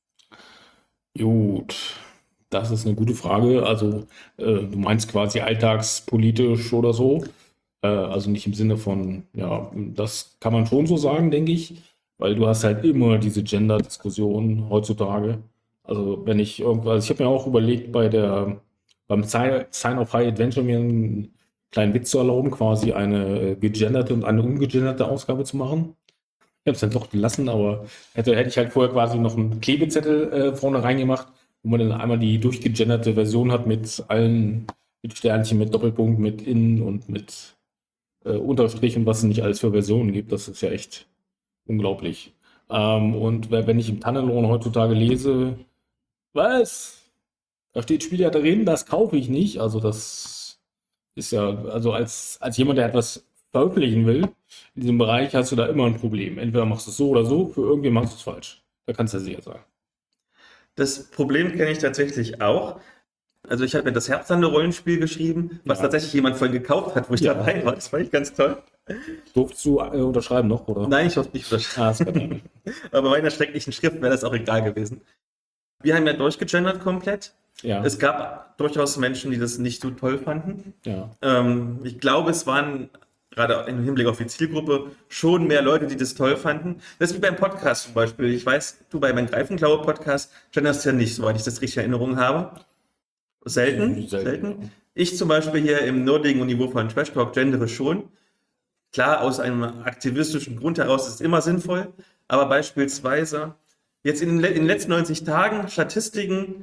Gut, das ist eine gute Frage. Also du meinst quasi alltagspolitisch oder so. Also nicht im Sinne von, ja, das kann man schon so sagen, denke ich. weil du hast halt immer diese Gender-Diskussion heutzutage. Also wenn ich irgendwas, ich habe mir auch überlegt, beim Sign of High Adventure mir einen kleinen Witz zu erlauben, quasi eine gegenderte und eine ungegenderte Ausgabe zu machen. Ich habe es dann doch gelassen, aber hätte ich halt vorher quasi noch einen Klebezettel vorne reingemacht, wo man dann einmal die durchgegenderte Version hat mit allen, mit Sternchen, mit Doppelpunkt, mit In und mit Unterstrich und was es nicht alles für Versionen gibt. Das ist ja echt unglaublich. Und wenn ich im Tannenlohn heutzutage lese, was? Da steht Spieler drin, das kaufe ich nicht. Also das ist ja, also als jemand, der etwas veröffentlichen will, in diesem Bereich hast du da immer ein Problem. Entweder machst du es so oder so, für irgendwen machst du es falsch. Da kannst du ja sicher sein. Das Problem kenne ich tatsächlich auch. Also ich habe mir das Herzlande-Rollenspiel geschrieben, was Ja. tatsächlich jemand von gekauft hat, wo ich Ja. dabei war. Das fand ich ganz toll. Durftest du unterschreiben noch, oder? Nein, ich hoffe nicht. Ah, ist verdammt. Aber bei einer schrecklichen Schrift wäre das auch egal gewesen. Wir haben ja durchgegendert komplett. Ja, Es gab durchaus Menschen, die das nicht so toll fanden. ja. Ich glaube, es waren gerade im Hinblick auf die Zielgruppe schon mehr Leute, die das toll fanden. Das ist wie beim Podcast zum Beispiel. Ich weiß, du bei meinem Greifenklaue-Podcast genderst ja nicht, soweit ich das richtig in Erinnerung habe. Selten. Selten. Ich zum Beispiel hier im nerdigen Niveau von Trash Talk gendere schon. Klar, aus einem aktivistischen Grund heraus ist es immer sinnvoll, aber beispielsweise jetzt in den letzten 90 Tagen Statistiken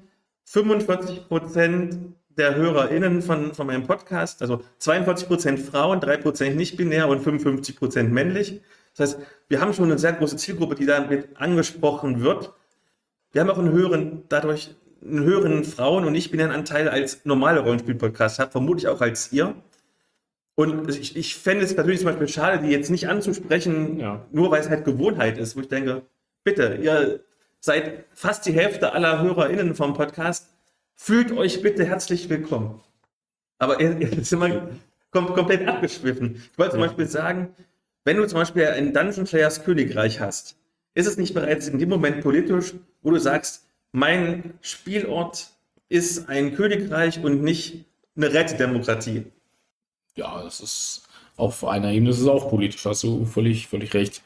45% der HörerInnen von meinem Podcast, also 42% Frauen, 3% nicht binär und 55% männlich. Das heißt, wir haben schon eine sehr große Zielgruppe, die damit angesprochen wird. Wir haben auch einen höheren Frauen- und nicht-binären Anteil als normale Rollenspiel-Podcast habt, vermutlich auch als ihr. Und ich fände es natürlich zum Beispiel schade, die jetzt nicht anzusprechen, Ja. nur weil es halt Gewohnheit ist, wo ich denke, bitte, ihr seid fast die Hälfte aller HörerInnen vom Podcast, fühlt euch bitte herzlich willkommen. Aber jetzt sind wir komplett abgeschwiffen. Ich wollte zum Ja. Beispiel sagen, wenn du zum Beispiel ein Dungeon Slayers Königreich hast, ist es nicht bereits in dem Moment politisch, wo du sagst, mein Spielort ist ein Königreich und nicht eine Rätedemokratie. Ja, das ist auf einer Ebene ist es auch politisch, hast du völlig recht.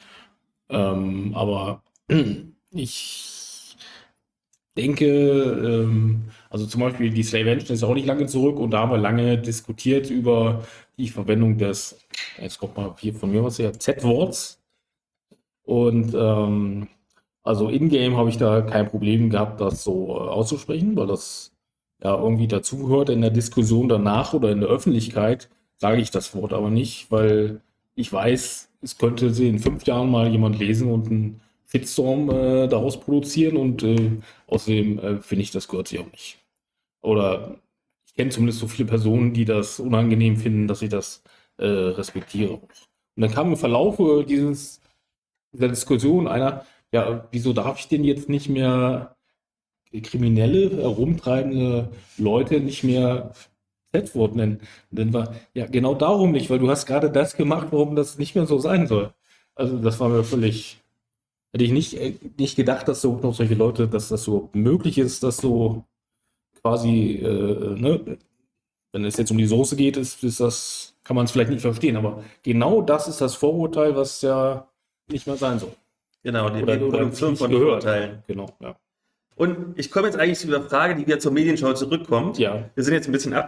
Aber ich denke, also zum Beispiel die Slave Engine ist ja auch nicht lange zurück und da haben wir lange diskutiert über die Verwendung des, jetzt kommt mal hier von mir was her, Z-Worts. Und also in-game habe ich da kein Problem gehabt, das so auszusprechen, weil das ja irgendwie dazugehört. In der Diskussion danach oder in der Öffentlichkeit sage ich das Wort aber nicht, weil ich weiß, es könnte sie in 5 Jahren mal jemand lesen und einen Shitstorm daraus produzieren und außerdem finde ich, das gehört sich auch nicht. Oder ich kenne zumindest so viele Personen, die das unangenehm finden, dass ich das respektiere. Und dann kam im Verlauf dieser Diskussion einer, ja, wieso darf ich denn jetzt nicht mehr kriminelle, herumtreibende Leute nicht mehr Z-Wort nennen? Und dann war, ja, genau darum nicht, weil du hast gerade das gemacht, warum das nicht mehr so sein soll. Also das war mir völlig, hätte ich nicht gedacht, dass so noch solche Leute, dass das so möglich ist, dass so quasi, ne, wenn es jetzt um die Soße geht, kann man es vielleicht nicht verstehen, aber genau das ist das Vorurteil, was ja nicht mehr sein soll. Genau, die Oder Produktion nicht von gehört. Vorurteilen. Genau, ja. Und ich komme jetzt eigentlich zu der Frage, die wieder zur Medienschau zurückkommt. Ja. Wir sind jetzt ein bisschen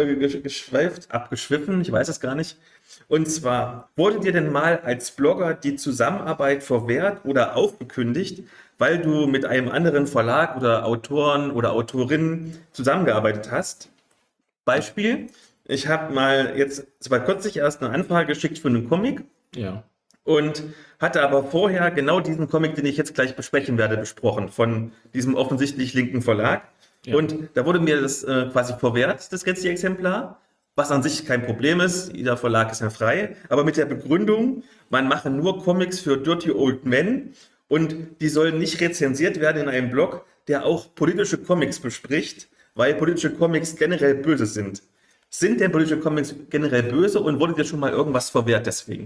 abgeschwiffen, ich weiß es gar nicht. Und zwar, wurde dir denn mal als Blogger die Zusammenarbeit verwehrt oder aufgekündigt, weil du mit einem anderen Verlag oder Autoren oder Autorinnen zusammengearbeitet hast? Beispiel, ich habe mal jetzt, es war kürzlich erst eine Anfrage geschickt für einen Comic Ja. und hatte aber vorher genau diesen Comic, den ich jetzt gleich besprechen werde, besprochen, von diesem offensichtlich linken Verlag. Ja. Und da wurde mir das quasi verwehrt, das jetzige Exemplar, was an sich kein Problem ist, jeder Verlag ist ja frei, aber mit der Begründung, man mache nur Comics für Dirty Old Men und die sollen nicht rezensiert werden in einem Blog, der auch politische Comics bespricht, weil politische Comics generell böse sind. Sind denn politische Comics generell böse und wurde dir schon mal irgendwas verwehrt deswegen?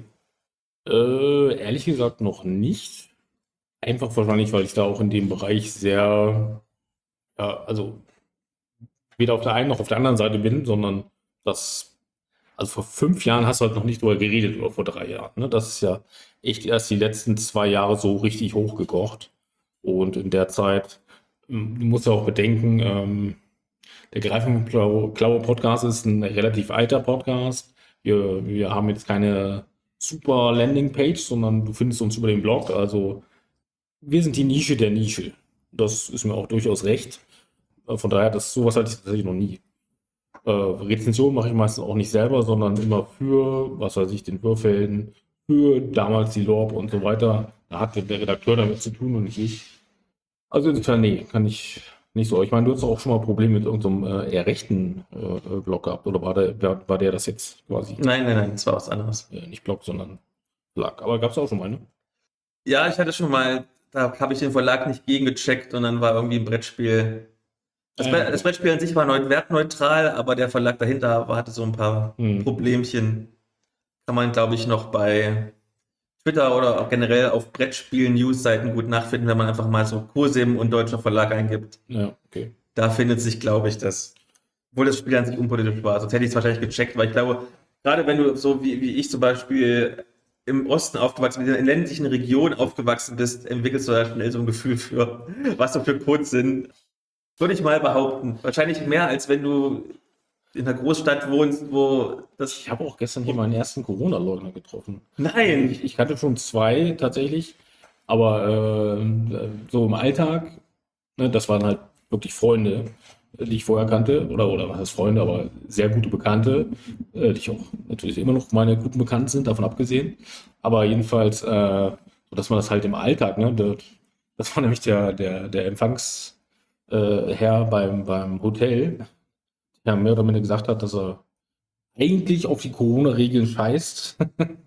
Ehrlich gesagt noch nicht. Einfach wahrscheinlich, weil ich da auch in dem Bereich sehr, ja, also weder auf der einen noch auf der anderen Seite bin, sondern das Also vor 5 Jahren hast du halt noch nicht drüber geredet oder vor 3 Jahren. Ne? Das ist ja echt erst die letzten 2 Jahre so richtig hochgekocht. Und in der Zeit, du musst ja auch bedenken, der Greifenklaue Podcast ist ein relativ alter Podcast. Wir haben jetzt keine super Landingpage, sondern du findest uns über den Blog. Also wir sind die Nische der Nische. Das ist mir auch durchaus recht. Von daher, sowas hatte ich tatsächlich noch nie. Rezensionen mache ich meistens auch nicht selber, sondern immer für, was weiß ich, den Hörfelden, für damals die Lorb und so weiter. Da hatte der Redakteur damit zu tun und nicht ich. Also insofern, nee, kann ich nicht so. Ich meine, du hast auch schon mal Probleme mit irgendeinem eher rechten Blog gehabt, oder war der das jetzt quasi? Nein, das war was anderes. Nicht Blog, sondern Verlag. Aber gab es auch schon mal, ne? Ja, ich hatte schon mal, da habe ich den Verlag nicht gegengecheckt und dann war irgendwie ein Brettspiel. Das Brettspiel an sich war wertneutral, aber der Verlag dahinter hatte so ein paar Problemchen. Kann man, glaube ich, noch bei Twitter oder auch generell auf Brettspiel-News-Seiten gut nachfinden, wenn man einfach mal so Cosim und deutscher Verlag eingibt. Ja, okay. Da findet sich, glaube ich, das, obwohl das Spiel an sich unpolitisch war. Sonst hätte ich es wahrscheinlich gecheckt, weil ich glaube, gerade wenn du so wie ich zum Beispiel im Osten aufgewachsen bist, in ländlichen Regionen aufgewachsen bist, entwickelst du da schnell so ein Gefühl für, was so für Codes sind. Würde ich mal behaupten. Wahrscheinlich mehr, als wenn du in einer Großstadt wohnst, wo das... Ich habe auch gestern hier meinen ersten Corona-Leugner getroffen. Nein! Ich kannte schon 2 tatsächlich, aber so im Alltag, ne, das waren halt wirklich Freunde, die ich vorher kannte, oder was heißt Freunde, aber sehr gute Bekannte, die ich auch natürlich immer noch meine guten Bekannten sind, davon abgesehen. Aber jedenfalls, so dass man das halt im Alltag, ne, das war nämlich der Empfangsherr beim Hotel, der mehr oder minder gesagt hat, dass er eigentlich auf die Corona-Regeln scheißt,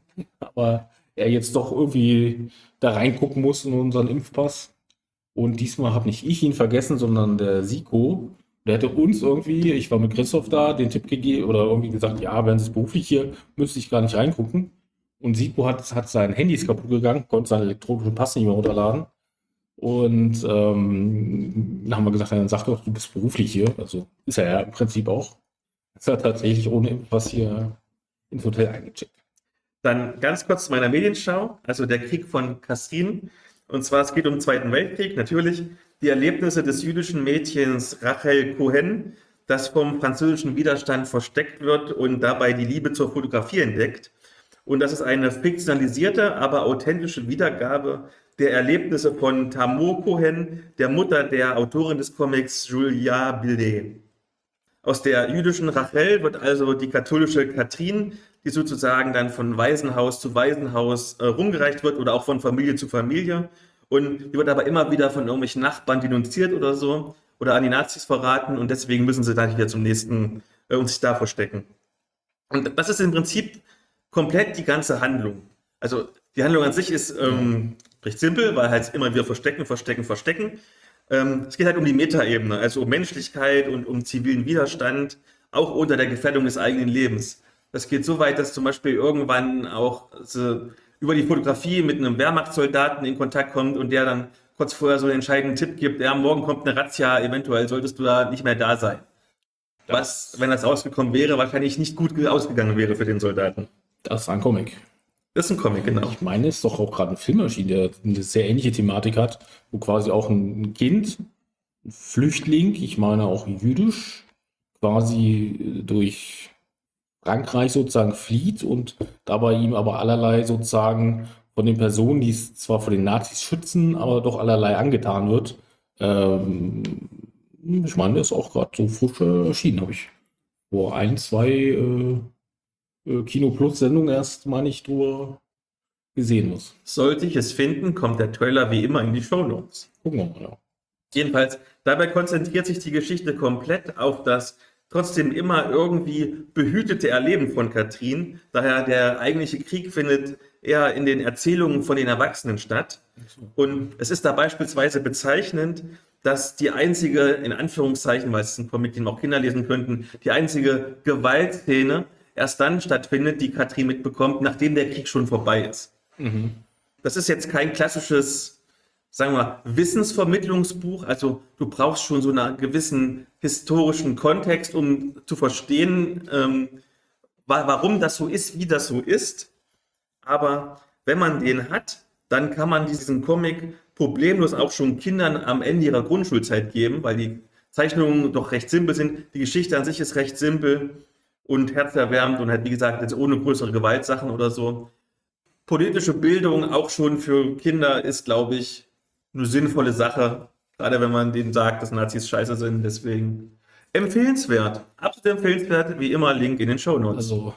aber er jetzt doch irgendwie da reingucken muss in unseren Impfpass. Und diesmal habe nicht ich ihn vergessen, sondern der Siko. Der hätte uns irgendwie, ich war mit Christoph da, den Tipp gegeben oder irgendwie gesagt, ja, wenn Sie es beruflich hier, müsste ich gar nicht reingucken. Und Siko hat sein Handy ist kaputt gegangen, konnte seinen elektronischen Pass nicht mehr runterladen. Und dann haben wir gesagt, dann sag doch, du bist beruflich hier. Also ist er ja im Prinzip auch. Ist er tatsächlich ohne Impfpass hier ins Hotel eingecheckt. Dann ganz kurz zu meiner Medienschau, also der Krieg von Kastrin. Und zwar, es geht um den Zweiten Weltkrieg, natürlich. Die Erlebnisse des jüdischen Mädchens Rachel Cohen, das vom französischen Widerstand versteckt wird und dabei die Liebe zur Fotografie entdeckt. Und das ist eine fiktionalisierte, aber authentische Wiedergabe der Erlebnisse von Tamar Cohen, der Mutter der Autorin des Comics Julia Bildet. Aus der jüdischen Rachel wird also die katholische Katrin, die sozusagen dann von Waisenhaus zu Waisenhaus rumgereicht wird oder auch von Familie zu Familie. Und die wird aber immer wieder von irgendwelchen Nachbarn denunziert oder so oder an die Nazis verraten und deswegen müssen sie dann wieder zum nächsten und sich da verstecken. Und das ist im Prinzip komplett die ganze Handlung. Also die Handlung an sich ist recht simpel, weil halt immer wieder verstecken. Es geht halt um die Metaebene, also um Menschlichkeit und um zivilen Widerstand, auch unter der Gefährdung des eigenen Lebens. Das geht so weit, dass zum Beispiel irgendwann auch über die Fotografie mit einem Wehrmachtssoldaten in Kontakt kommt und der dann kurz vorher so einen entscheidenden Tipp gibt, ja, morgen kommt eine Razzia, eventuell solltest du da nicht mehr da sein. Was, wenn das rausgekommen wäre, wahrscheinlich nicht gut ausgegangen wäre für den Soldaten. Das ist ein Comic. Das ist ein Comic, genau. Ich meine, es ist doch auch gerade ein Film erschienen, der eine sehr ähnliche Thematik hat, wo quasi auch ein Kind, ein Flüchtling, ich meine auch jüdisch, quasi durch Frankreich sozusagen flieht und dabei ihm aber allerlei sozusagen von den Personen, die es zwar vor den Nazis schützen, aber doch allerlei angetan wird. Ich meine, der ist auch gerade so frisch erschienen, habe ich vor 1, 2 Kino Plus Sendungen erst, meine ich, drüber gesehen muss. Sollte ich es finden, kommt der Trailer wie immer in die Shownotes. Gucken wir mal, ja. Jedenfalls, dabei konzentriert sich die Geschichte komplett auf das trotzdem immer irgendwie behütete Erleben von Katrin. Daher der eigentliche Krieg findet eher in den Erzählungen von den Erwachsenen statt. Und es ist da beispielsweise bezeichnend, dass die einzige, in Anführungszeichen, weil es ist ein Comic, den auch Kinder lesen könnten, die einzige Gewaltszene erst dann stattfindet, die Katrin mitbekommt, nachdem der Krieg schon vorbei ist. Mhm. Das ist jetzt kein klassisches, sagen wir mal, Wissensvermittlungsbuch. Also du brauchst schon so einen gewissen historischen Kontext, um zu verstehen, warum das so ist, wie das so ist. Aber wenn man den hat, dann kann man diesen Comic problemlos auch schon Kindern am Ende ihrer Grundschulzeit geben, weil die Zeichnungen doch recht simpel sind. Die Geschichte an sich ist recht simpel und herzerwärmend und halt, wie gesagt, jetzt ohne größere Gewaltsachen oder so. Politische Bildung auch schon für Kinder ist, glaube ich, eine sinnvolle Sache, gerade wenn man denen sagt, dass Nazis scheiße sind. Deswegen empfehlenswert, absolut empfehlenswert, wie immer, Link in den Shownotes. Also,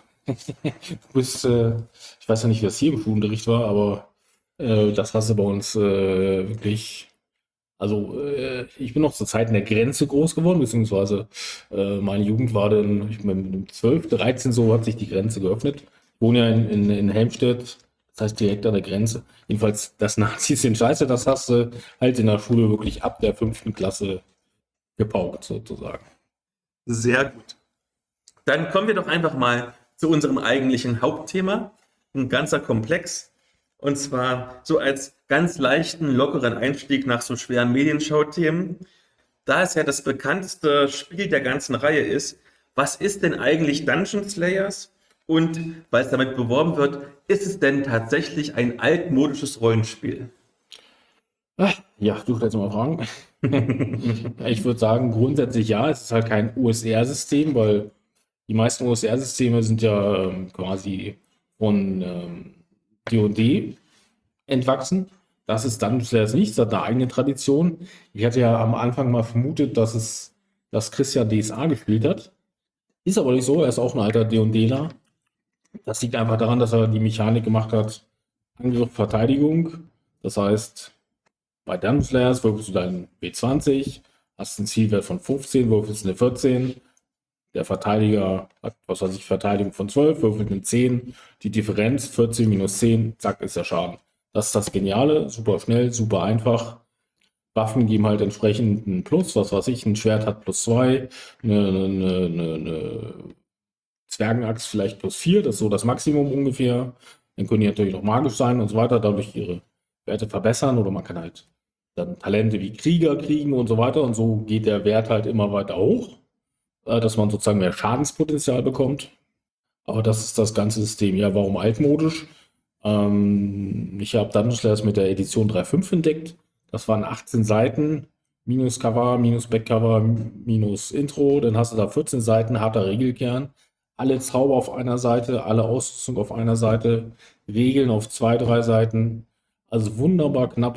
ich weiß ja nicht, wie das hier im Schulunterricht war, aber das hast du bei uns wirklich. Also, ich bin noch zur Zeit in der Grenze groß geworden, beziehungsweise meine Jugend war dann, ich bin mit 12, 13 so, hat sich die Grenze geöffnet. Ich wohne ja in Helmstedt, das heißt direkt an der Grenze. Jedenfalls, das Nazis sind scheiße, das hast du halt in der Schule wirklich ab der 5. Klasse gepaukt, sozusagen. Sehr gut. Dann kommen wir doch einfach mal zu unserem eigentlichen Hauptthema, ein ganzer Komplex. Und zwar so als ganz leichten, lockeren Einstieg nach so schweren Medienschau-Themen. Da es ja das bekannteste Spiel der ganzen Reihe ist, was ist denn eigentlich Dungeon Slayers? Und weil es damit beworben wird, ist es denn tatsächlich ein altmodisches Rollenspiel? Ja, du stellst mal Fragen. Ich würde sagen, grundsätzlich ja, es ist halt kein OSR-System, weil die meisten OSR-Systeme sind ja quasi von D&D entwachsen. Das ist Dungeon Slayers nicht, es hat eine eigene Tradition. Ich hatte ja am Anfang mal vermutet, dass Christian DSA gespielt hat. Ist aber nicht so, er ist auch ein alter D&Dler. Das liegt einfach daran, dass er die Mechanik gemacht hat, Angriff, Verteidigung. Das heißt, bei Dungeon Slayers würfelst du deinen W20, hast einen Zielwert von 15, würfelst eine 14. Der Verteidiger hat, was weiß ich, Verteidigung von 12, würfelt eine 10. Die Differenz 14 minus 10, zack, ist der Schaden. Das ist das Geniale, super schnell, super einfach. Waffen geben halt entsprechend einen Plus, was weiß ich, ein Schwert hat plus 2, eine Zwergenaxt vielleicht plus 4, das ist so das Maximum ungefähr. Dann können die natürlich noch magisch sein und so weiter, dadurch ihre Werte verbessern oder man kann halt dann Talente wie Krieger kriegen und so weiter und so geht der Wert halt immer weiter hoch, dass man sozusagen mehr Schadenspotenzial bekommt. Aber das ist das ganze System. Ja, warum altmodisch? Ich habe Dungeon Slayers mit der Edition 3.5 entdeckt. Das waren 18 Seiten, minus Cover, minus Backcover, minus Intro. Dann hast du da 14 Seiten, harter Regelkern. Alle Zauber auf einer Seite, alle Ausrüstung auf einer Seite, Regeln auf 2, 3 Seiten. Also wunderbar knapp.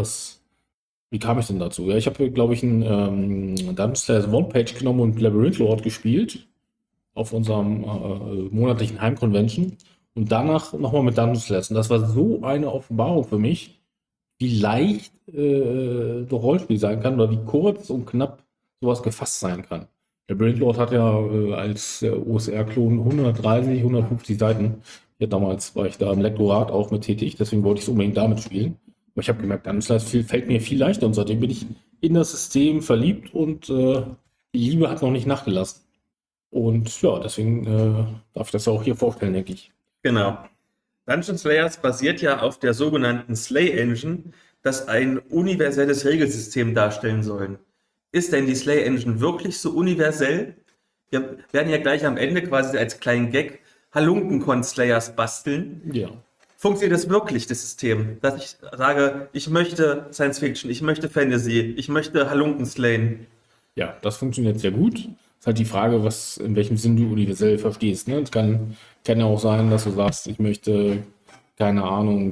Wie kam ich denn dazu? Ja, ich habe, glaube ich, einen Dungeon Slayers One-Page genommen und Labyrinth Lord gespielt auf unserem monatlichen Heimconvention und danach nochmal mit Dungeon Slayers. Und das war so eine Offenbarung für mich, wie leicht doch Rollenspiel sein kann oder wie kurz und knapp sowas gefasst sein kann. Labyrinth Lord hat ja als OSR-Klon 130, 150 Seiten. Damals war ich da im Lektorat auch mit tätig, deswegen wollte ich es unbedingt damit spielen. Aber ich habe gemerkt, Dungeon Slayers fällt mir viel leichter und seitdem bin ich in das System verliebt und die Liebe hat noch nicht nachgelassen. Und ja, deswegen darf ich das auch hier vorstellen, denke ich. Genau. Dungeon Slayers basiert ja auf der sogenannten Slay Engine, das ein universelles Regelsystem darstellen soll. Ist denn die Slay Engine wirklich so universell? Wir werden ja gleich am Ende quasi als kleinen Gag Halunkenkon-Slayers basteln. Ja. Funktioniert das wirklich, das System? Dass ich sage, ich möchte Science Fiction, ich möchte Fantasy, ich möchte Halunken slayen. Ja, das funktioniert sehr gut. Ist halt die Frage, in welchem Sinn du universell verstehst. Ne? Es kann ja auch sein, dass du sagst, ich möchte, keine Ahnung,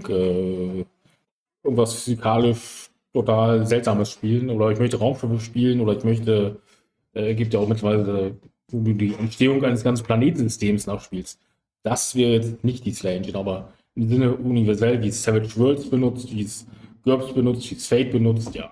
irgendwas physikalisch total Seltsames spielen oder ich möchte Raumschiffe spielen oder ich möchte, gibt ja auch mittlerweile, wo du die Entstehung eines ganzen Planetensystems nachspielst. Das wäre jetzt nicht die Slay Engine, aber im Sinne universell, wie es Savage Worlds benutzt, wie es GURPS benutzt, wie es Fate benutzt, ja.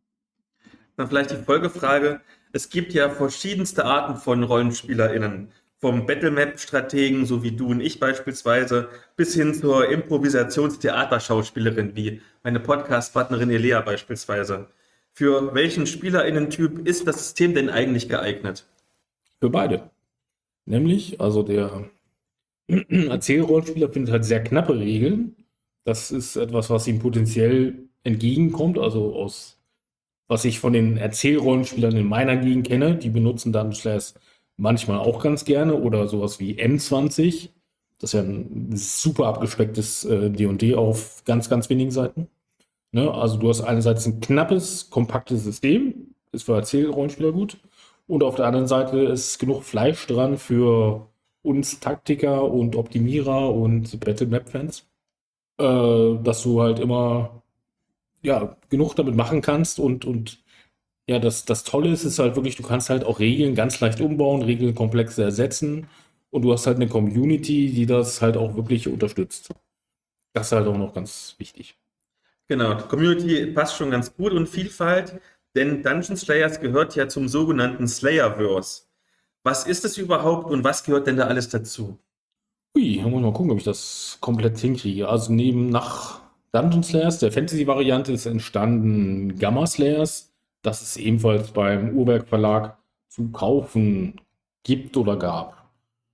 Dann vielleicht die Folgefrage. Es gibt ja verschiedenste Arten von RollenspielerInnen. Vom Battlemap-Strategen, so wie du und ich beispielsweise, bis hin zur Improvisationstheaterschauspielerin, wie meine Podcast-Partnerin Elea beispielsweise. Für welchen SpielerInnen-Typ ist das System denn eigentlich geeignet? Für beide. Nämlich, also der Erzählrollenspieler findet halt sehr knappe Regeln. Das ist etwas, was ihm potenziell entgegenkommt, also was ich von den Erzählrollenspielern in meiner Gegend kenne, die benutzen Dungeon Slayers manchmal auch ganz gerne oder sowas wie M20. Das ist ja ein super abgespecktes D&D auf ganz, ganz wenigen Seiten. Ne? Also du hast einerseits ein knappes, kompaktes System, ist für Erzählrollenspieler gut. Und auf der anderen Seite ist genug Fleisch dran für uns Taktiker und Optimierer und Battle-Map-Fans, dass du halt immer ja, genug damit machen kannst und ja, das Tolle ist halt wirklich, du kannst halt auch Regeln ganz leicht umbauen, Regeln komplex ersetzen und du hast halt eine Community, die das halt auch wirklich unterstützt. Das ist halt auch noch ganz wichtig. Genau, die Community passt schon ganz gut und Vielfalt, denn Dungeon Slayers gehört ja zum sogenannten Slayerverse. Was ist es überhaupt und was gehört denn da alles dazu? Ui, da muss ich mal gucken, ob ich das komplett hinkriege. Also nach Dungeon Slayers, der Fantasy-Variante, ist entstanden Gamma Slayers, das es ebenfalls beim Uhrwerk Verlag zu kaufen gibt oder gab.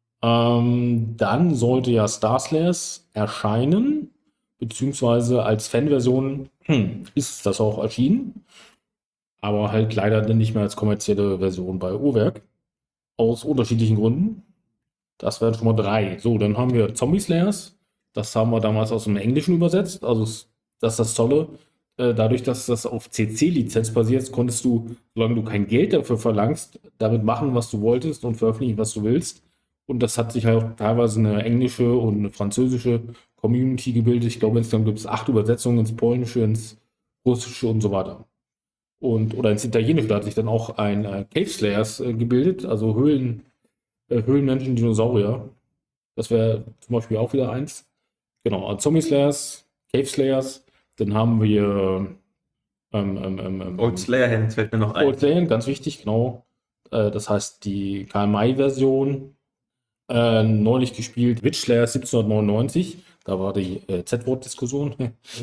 Dann sollte ja Star Slayers erscheinen, beziehungsweise als Fanversion ist das auch erschienen, aber halt leider dann nicht mehr als kommerzielle Version bei Uhrwerk, aus unterschiedlichen Gründen. Das wären schon mal 3. So, dann haben wir Zombie Slayers. Das haben wir damals aus dem Englischen übersetzt. Also, das ist das Tolle. Dadurch, dass das auf CC-Lizenz basiert, konntest du, solange du kein Geld dafür verlangst, damit machen, was du wolltest und veröffentlichen, was du willst. Und das hat sich halt auch teilweise eine englische und eine französische Community gebildet. Ich glaube, insgesamt gibt es 8 Übersetzungen ins Polnische, ins Russische und so weiter. Oder ins Italienische, da hat sich dann auch ein Cave Slayers gebildet, also Höhlenmenschen, Dinosaurier. Das wäre zum Beispiel auch wieder eins. Genau, also Zombie Slayers, Cave Slayers. Dann haben wir Old Slayer Hands fällt mir noch ein. Old Slayer, ganz wichtig, genau. Das heißt die KMI-Version. Neulich gespielt, Witch Slayer 1799. Da war die Z-Wort-Diskussion.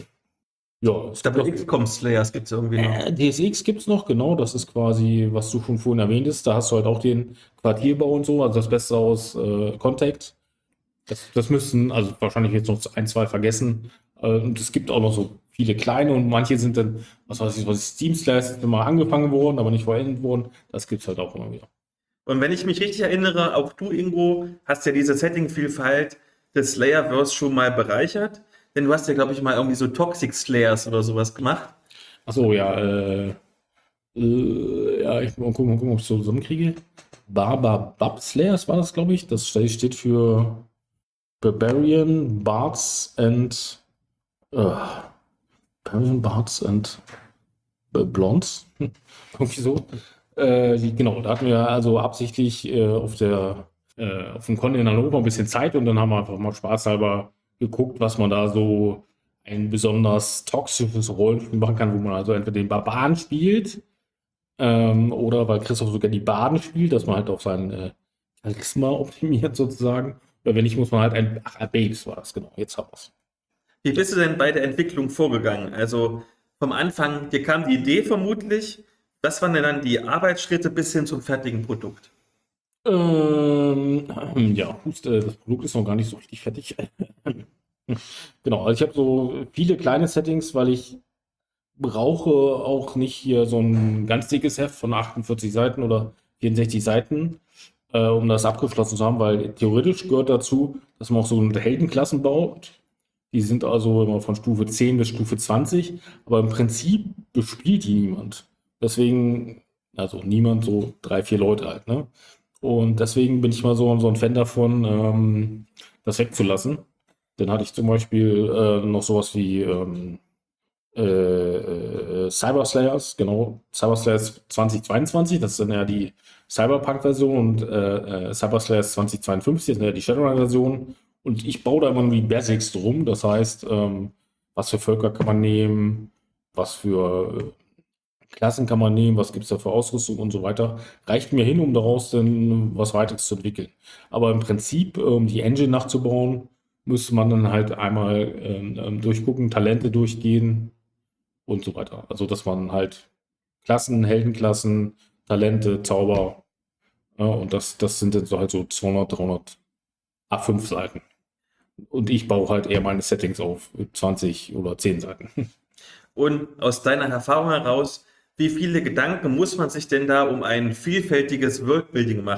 Ja, es gibt Double XCOM Slayers gibt es irgendwie noch. DSX gibt es noch, genau. Das ist quasi, was du schon vorhin erwähntest. Da hast du halt auch den Quartierbau und so, also das Beste aus Contact. Das müssten, also wahrscheinlich jetzt noch 1, 2 vergessen. Und es gibt auch noch so viele kleine und manche sind dann, was Steam Slayers ist immer angefangen worden, aber nicht vollendet worden. Das gibt es halt auch immer wieder. Und wenn ich mich richtig erinnere, auch du, Ingo, hast ja diese Setting-Vielfalt des Slayerverse schon mal bereichert. Denn du hast ja, glaube ich, mal irgendwie so Toxic Slayers oder sowas gemacht. Achso, ja, ja, ich mal gucken, ob ich es so zusammenkriege. Bab Slayers war das, glaube ich. Das steht für Barbarian Bards and Blondes. Irgendwie so. Genau, da hatten wir also absichtlich auf dem Con in Hannover ein bisschen Zeit und dann haben wir einfach mal spaßhalber geguckt, was man da so ein besonders toxisches Rollenspiel machen kann, wo man also entweder den Barbaren spielt oder weil Christoph sogar die Baden spielt, dass man halt auf sein Charisma optimiert sozusagen. Oder wenn nicht, muss man halt Babes war das, genau, jetzt haben wir es. Wie bist du denn bei der Entwicklung vorgegangen? Also vom Anfang, dir kam die Idee vermutlich. Was waren denn dann die Arbeitsschritte bis hin zum fertigen Produkt? Ja, das Produkt ist noch gar nicht so richtig fertig. Genau, also ich habe so viele kleine Settings, weil ich brauche auch nicht hier so ein ganz dickes Heft von 48 Seiten oder 64 Seiten, um das abgeschlossen zu haben, weil theoretisch gehört dazu, dass man auch so Heldenklassen baut. Die sind also immer von Stufe 10 bis Stufe 20, aber im Prinzip bespielt die niemand. Deswegen, also niemand, so 3, 4 Leute halt, ne? Und deswegen bin ich mal so ein Fan davon, das wegzulassen. Dann hatte ich zum Beispiel noch sowas wie Cyber Slayers, genau, Cyber Slayers 2022, das ist dann ja die Cyberpunk-Version und Cyber Slayers 2052, das ist ja die Shadowrun-Version. Und ich baue da immer nur die Basics drum, das heißt, was für Völker kann man nehmen, was für Klassen kann man nehmen, was gibt es da für Ausrüstung und so weiter. Reicht mir hin, um daraus dann was weiteres zu entwickeln. Aber im Prinzip, um die Engine nachzubauen, müsste man dann halt einmal durchgucken, Talente durchgehen und so weiter. Also, dass man halt Klassen, Heldenklassen, Talente, Zauber, und das sind dann so halt so 200, 300 A5 Seiten. Und ich baue halt eher meine Settings auf 20 oder 10 Seiten. Und aus deiner Erfahrung heraus, wie viele Gedanken muss man sich denn da um ein vielfältiges Worldbuilding machen?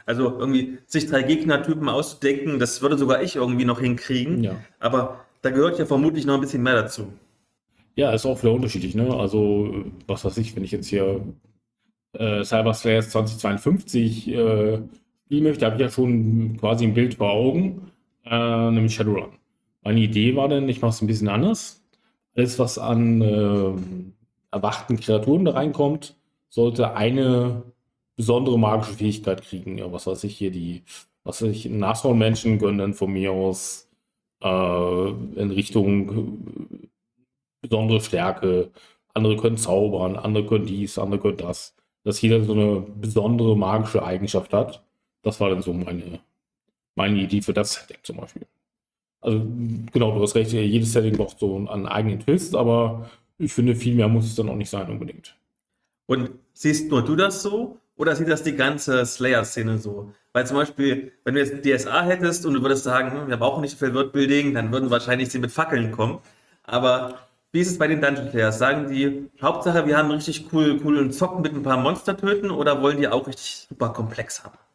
Also irgendwie sich 3 Gegnertypen auszudenken, das würde sogar ich irgendwie noch hinkriegen. Ja. Aber da gehört ja vermutlich noch ein bisschen mehr dazu. Ja, ist auch wieder unterschiedlich, ne? Also, was weiß ich, wenn ich jetzt hier Cyber Slayers 2052 spielen möchte, habe ich ja schon quasi ein Bild vor Augen, nämlich Shadowrun. Meine Idee war dann, ich mache es ein bisschen anders. Alles, was an erwachten Kreaturen da reinkommt, sollte eine besondere magische Fähigkeit kriegen. Ja, was weiß ich hier, Nashornmenschen gönnen dann von mir aus in Richtung besondere Stärke. Andere können zaubern, andere können dies, andere können das. Dass jeder so eine besondere magische Eigenschaft hat. Das war dann so meine Idee für das Setting zum Beispiel. Also genau, du hast recht, jedes Setting braucht so einen eigenen Twist, aber ich finde, viel mehr muss es dann auch nicht sein unbedingt. Und siehst nur du das so oder sieht das die ganze Slayer-Szene so? Weil zum Beispiel, wenn du jetzt DSA hättest und du würdest sagen, wir brauchen nicht so viel Worldbuilding, dann würden wahrscheinlich sie mit Fackeln kommen. Aber wie ist es bei den Dungeon Players? Sagen die, Hauptsache, wir haben richtig coolen Zocken mit ein paar Monster töten oder wollen die auch richtig super komplex haben?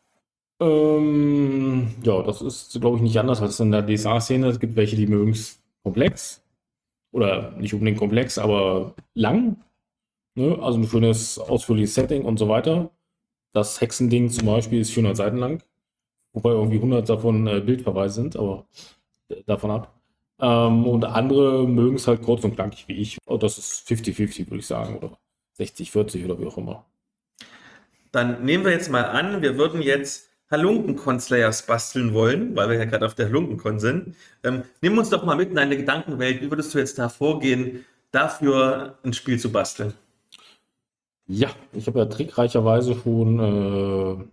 Ja, das ist, glaube ich, nicht anders als in der DSA-Szene. Es gibt welche, die mögen es komplex. Oder nicht unbedingt komplex, aber lang. Ne? Also ein schönes, ausführliches Setting und so weiter. Das Hexending zum Beispiel ist 400 Seiten lang. Wobei irgendwie 100 davon Bildverweise sind, aber davon ab. Und andere mögen es halt kurz und knackig wie ich. Und das ist 50-50, würde ich sagen. Oder 60-40 oder wie auch immer. Dann nehmen wir jetzt mal an, wir würden jetzt Halunkenkon-Slayers basteln wollen, weil wir ja gerade auf der Halunkenkon sind. Nimm uns doch mal mit in deine Gedankenwelt. Wie würdest du jetzt da vorgehen, dafür ein Spiel zu basteln? Ja, ich habe ja trickreicherweise schon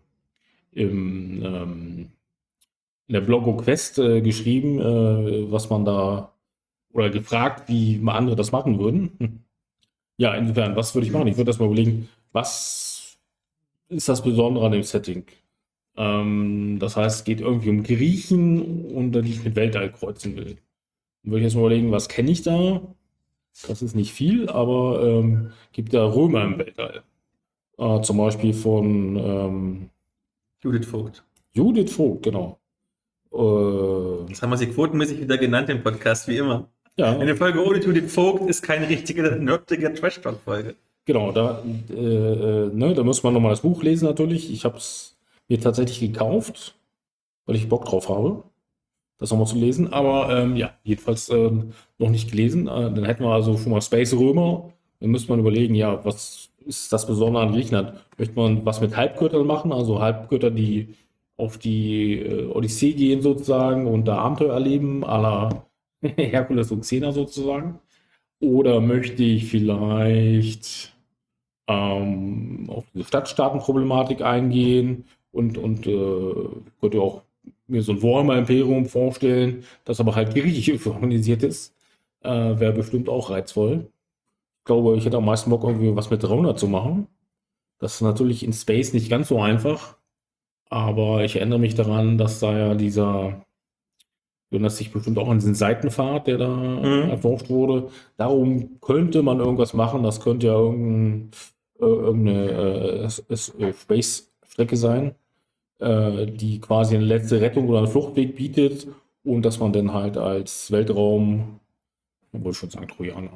in der Blogo Quest geschrieben, was man da, oder gefragt, wie mal andere das machen würden. Ja, insofern, was würde ich machen? Ich würde erstmal überlegen, was ist das Besondere an dem Setting? Das heißt, es geht irgendwie um Griechen und die ich mit Weltall kreuzen will. Dann würde ich erstmal überlegen, was kenne ich da? Das ist nicht viel, aber gibt ja Römer im Weltall. Zum Beispiel von Judith Vogt. Judith Vogt, genau. Das haben wir sie quotenmäßig wieder genannt im Podcast, wie immer. Ja, Eine Folge ohne Judith Vogt ist keine richtige, nerdige Trash-Talk-Folge. genau. Da muss man nochmal das Buch lesen natürlich. Ich habe es mir tatsächlich gekauft, weil ich Bock drauf habe, das nochmal zu lesen. Aber ja, jedenfalls noch nicht gelesen. Dann hätten wir also schon mal Space Römer. Dann müsste man überlegen, ja, was ist das Besondere an Griechenland? Möchte man was mit Halbgöttern machen? Also Halbgötter, die auf die Odyssee gehen sozusagen und da Abenteuer erleben, à la Herkules und Xena sozusagen. Oder möchte ich vielleicht auf diese Stadtstaaten-Problematik eingehen und könnte auch mir so ein Warhammer-Imperium vorstellen, das aber halt griechisch organisiert ist. Wäre bestimmt auch reizvoll. Ich glaube, ich hätte am meisten Bock, irgendwie was mit 300 zu machen. Das ist natürlich in Space nicht ganz so einfach. Aber ich erinnere mich daran, dass da ja erinnert sich bestimmt auch an diesen Seitenpfad, der da erforscht wurde. Darum könnte man irgendwas machen. Das könnte ja irgendeine Space-Strecke sein, die quasi eine letzte Rettung oder einen Fluchtweg bietet und dass man dann halt als Weltraum, obwohl ich schon sagen Trojaner,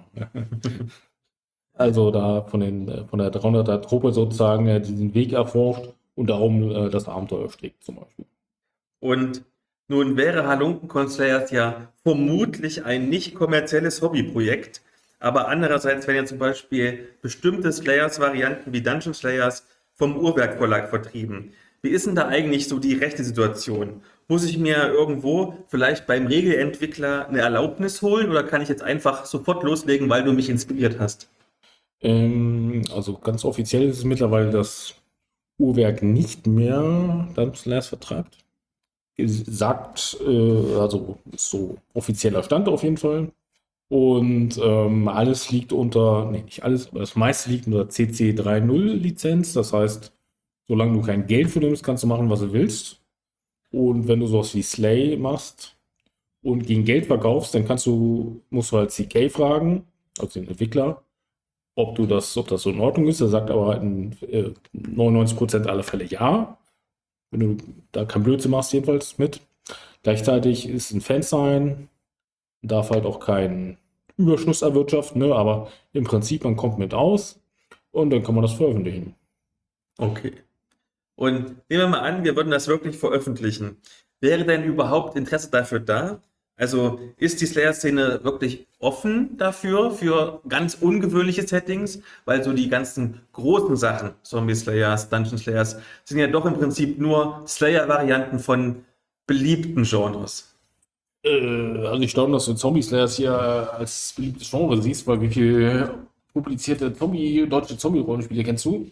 also da von der 300er Truppe sozusagen diesen Weg erforscht und darum das Abenteuer strickt zum Beispiel. Und nun wäre Halunkenkon Slayers ja vermutlich ein nicht kommerzielles Hobbyprojekt, aber andererseits werden ja zum Beispiel bestimmte Slayers-Varianten wie Dungeon Slayers vom Uhrwerk Verlag vertrieben. Wie ist denn da eigentlich so die rechte Situation? Muss ich mir irgendwo vielleicht beim Regelentwickler eine Erlaubnis holen oder kann ich jetzt einfach sofort loslegen, weil du mich inspiriert hast? Also ganz offiziell ist es mittlerweile, dass Uhrwerk nicht mehr Dungeon Slayers vertreibt. Sagt, also ist so offizieller Stand auf jeden Fall. Und alles liegt unter, nicht alles, aber das meiste liegt unter CC 3.0 Lizenz. Das heißt, solange du kein Geld für nimmst, kannst du machen, was du willst. Und wenn du sowas wie Slay machst und gegen Geld verkaufst, dann musst du halt CK fragen, also den Entwickler, ob das so in Ordnung ist. Er sagt aber in 99% aller Fälle ja. wenn du da kein Blödsinn machst, jedenfalls mit. Gleichzeitig ist ein Fan sein, darf halt auch keinen Überschuss erwirtschaften, ne? Aber im Prinzip, man kommt mit aus und dann kann man das veröffentlichen. Okay. Und nehmen wir mal an, wir würden das wirklich veröffentlichen. Wäre denn überhaupt Interesse dafür da? Also ist die Slayer-Szene wirklich offen dafür, für ganz ungewöhnliche Settings? Weil so die ganzen großen Sachen, Zombie Slayers, Dungeon Slayers, sind ja doch im Prinzip nur Slayer-Varianten von beliebten Genres. Also ich staune, dass du Zombie Slayers hier als beliebtes Genre siehst, weil wie viele publizierte deutsche Zombie-Rollenspiele kennst du?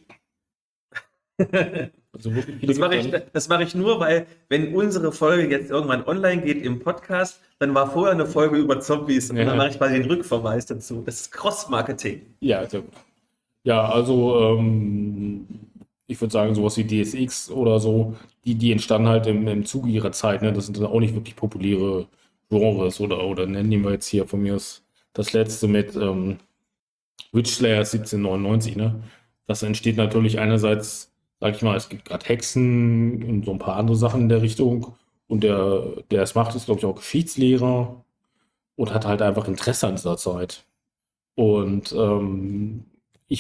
Also wirklich viele Das mache gibt's ich, da nicht. das mache ich nur, weil wenn unsere Folge jetzt irgendwann online geht im Podcast, dann war vorher eine Folge über Zombies und Ja. dann mache ich quasi den Rückverweis dazu. Das ist Cross-Marketing. Ja, sehr gut. Ja, also ich würde sagen, sowas wie DSX oder so, die entstanden halt im Zuge ihrer Zeit. Ne? Das sind dann auch nicht wirklich populäre Genres oder nennen wir jetzt hier von mir aus das letzte mit Witch Slayer 1799. Ne? Das entsteht natürlich einerseits, sag ich mal, es gibt gerade Hexen und so ein paar andere Sachen in der Richtung. Und der es macht, ist, glaube ich, auch Geschichtslehrer und hat halt einfach Interesse an dieser Zeit. Und ich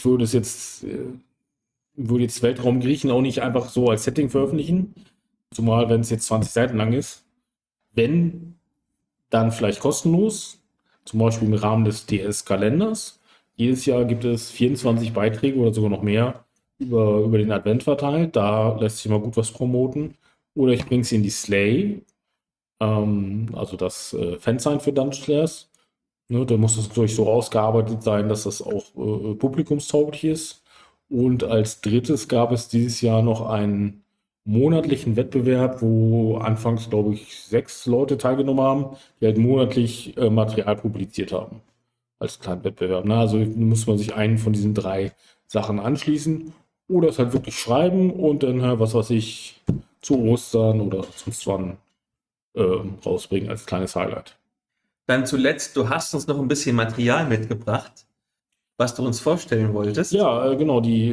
würde jetzt Weltraum Griechen auch nicht einfach so als Setting veröffentlichen, zumal wenn es jetzt 20 Seiten lang ist. Wenn, dann vielleicht kostenlos, zum Beispiel im Rahmen des DS-Kalenders. Jedes Jahr gibt es 24 Beiträge oder sogar noch mehr über den Advent verteilt. Da lässt sich mal gut was promoten. Oder ich bringe es in die Slay, also das Fansign für Dungeon Slayers. Ne, da muss es natürlich so ausgearbeitet sein, dass das auch publikumstauglich ist. Und als drittes gab es dieses Jahr noch einen monatlichen Wettbewerb, wo anfangs, glaube ich, 6 Leute teilgenommen haben, die halt monatlich Material publiziert haben. Als kleinen Wettbewerb. Ne? Also muss man sich einen von diesen 3 Sachen anschließen oder es halt wirklich schreiben und dann, was weiß ich, zu Ostern oder sonst wann rausbringen als kleines Highlight. Dann zuletzt, du hast uns noch ein bisschen Material mitgebracht, was du uns vorstellen wolltest. Ja, genau, die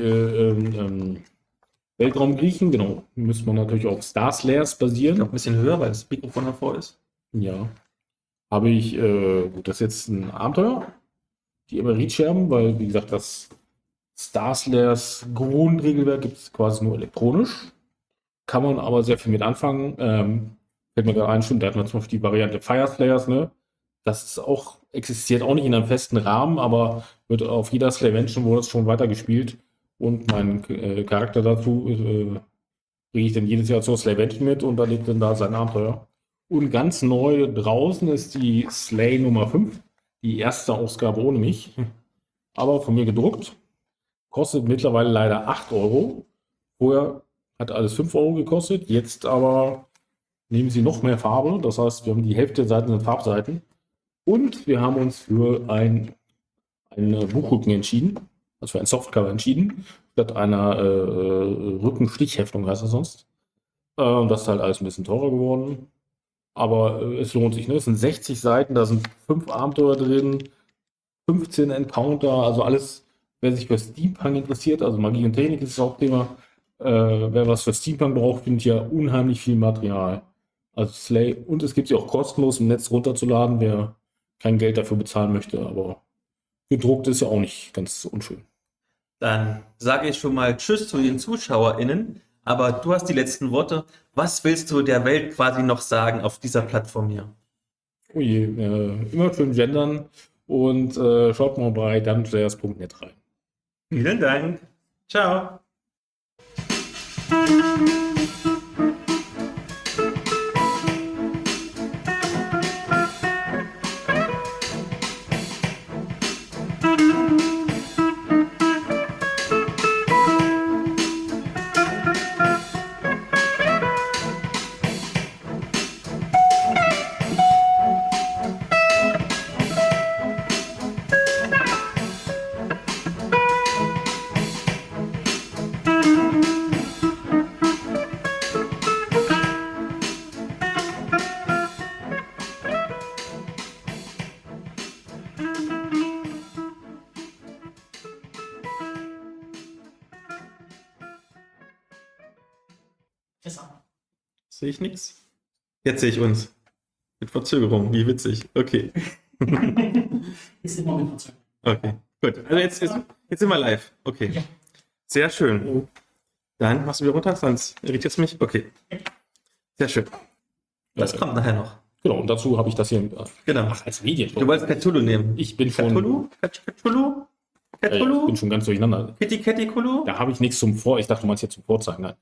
Weltraumgriechen, genau, müssen wir natürlich auf Star Slayers Ich basieren. glaube, ein bisschen höher, weil das Mikrofon davor ist. Ja. Habe ich, gut, das ist jetzt ein Abenteuer, die Emeritscherben, weil, wie gesagt, das Star Slayers Grundregelwerk gibt es quasi nur elektronisch. Kann man aber sehr viel mit anfangen. Fällt mir gerade ein, stimmt, da hat man zum Beispiel die Variante Fire Slayers, ne? Das ist auch, existiert auch nicht in einem festen Rahmen, aber wird auf jeder Slayvention wurde es schon weitergespielt. Und mein Charakter dazu bringe ich dann jedes Jahr zur Slayvention mit und erlebt dann da sein Abenteuer. Und ganz neu draußen ist die Slay Nummer 5, die erste Ausgabe ohne mich, aber von mir gedruckt. Kostet mittlerweile leider 8 Euro. Vorher hat alles 5 Euro gekostet, jetzt aber nehmen sie noch mehr Farbe. Das heißt, wir haben die Hälfte der Seiten sind Farbseiten. Und wir haben uns für einen Buchrücken entschieden, also für ein Softcover entschieden, statt einer Rückenstichheftung heißt das sonst. Das ist halt alles ein bisschen teurer geworden. Aber es lohnt sich. Ne? Es sind 60 Seiten, da sind 5 Abenteuer drin, 15 Encounter, also alles, wer sich für Steampunk interessiert, also Magie und Technik ist das Hauptthema. Wer was für Steampunk braucht, findet ja unheimlich viel Material. Also Slay. Und es gibt sie auch kostenlos im Netz runterzuladen, wer kein Geld dafür bezahlen möchte. Aber gedruckt ist ja auch nicht ganz unschön. Dann sage ich schon mal Tschüss zu den ZuschauerInnen. Aber du hast die letzten Worte. Was willst du der Welt quasi noch sagen auf dieser Plattform hier? Oh je, immer schön gendern und schaut mal bei dungeonslayers.net rein. Vielen Dank. Ciao. Tschüss. Sehe ich nichts? Jetzt sehe ich uns. Mit Verzögerung. Wie witzig. Okay. Ist immer mit Verzögerung. Okay. Gut. Also jetzt sind wir live. Okay. Sehr schön. Dann machst du wieder runter, sonst irritiert es mich. Okay. Sehr schön. Das kommt nachher noch. Genau, und dazu habe ich das hier Genau. als Medien. Du wolltest Cthulhu nehmen. Ich bin schon, Cthulhu? Cthulhu? ich bin schon ganz durcheinander. Kitty Kulu? Da habe ich nichts zum Ich dachte, du meinst jetzt zum Vorzeigen. Nein.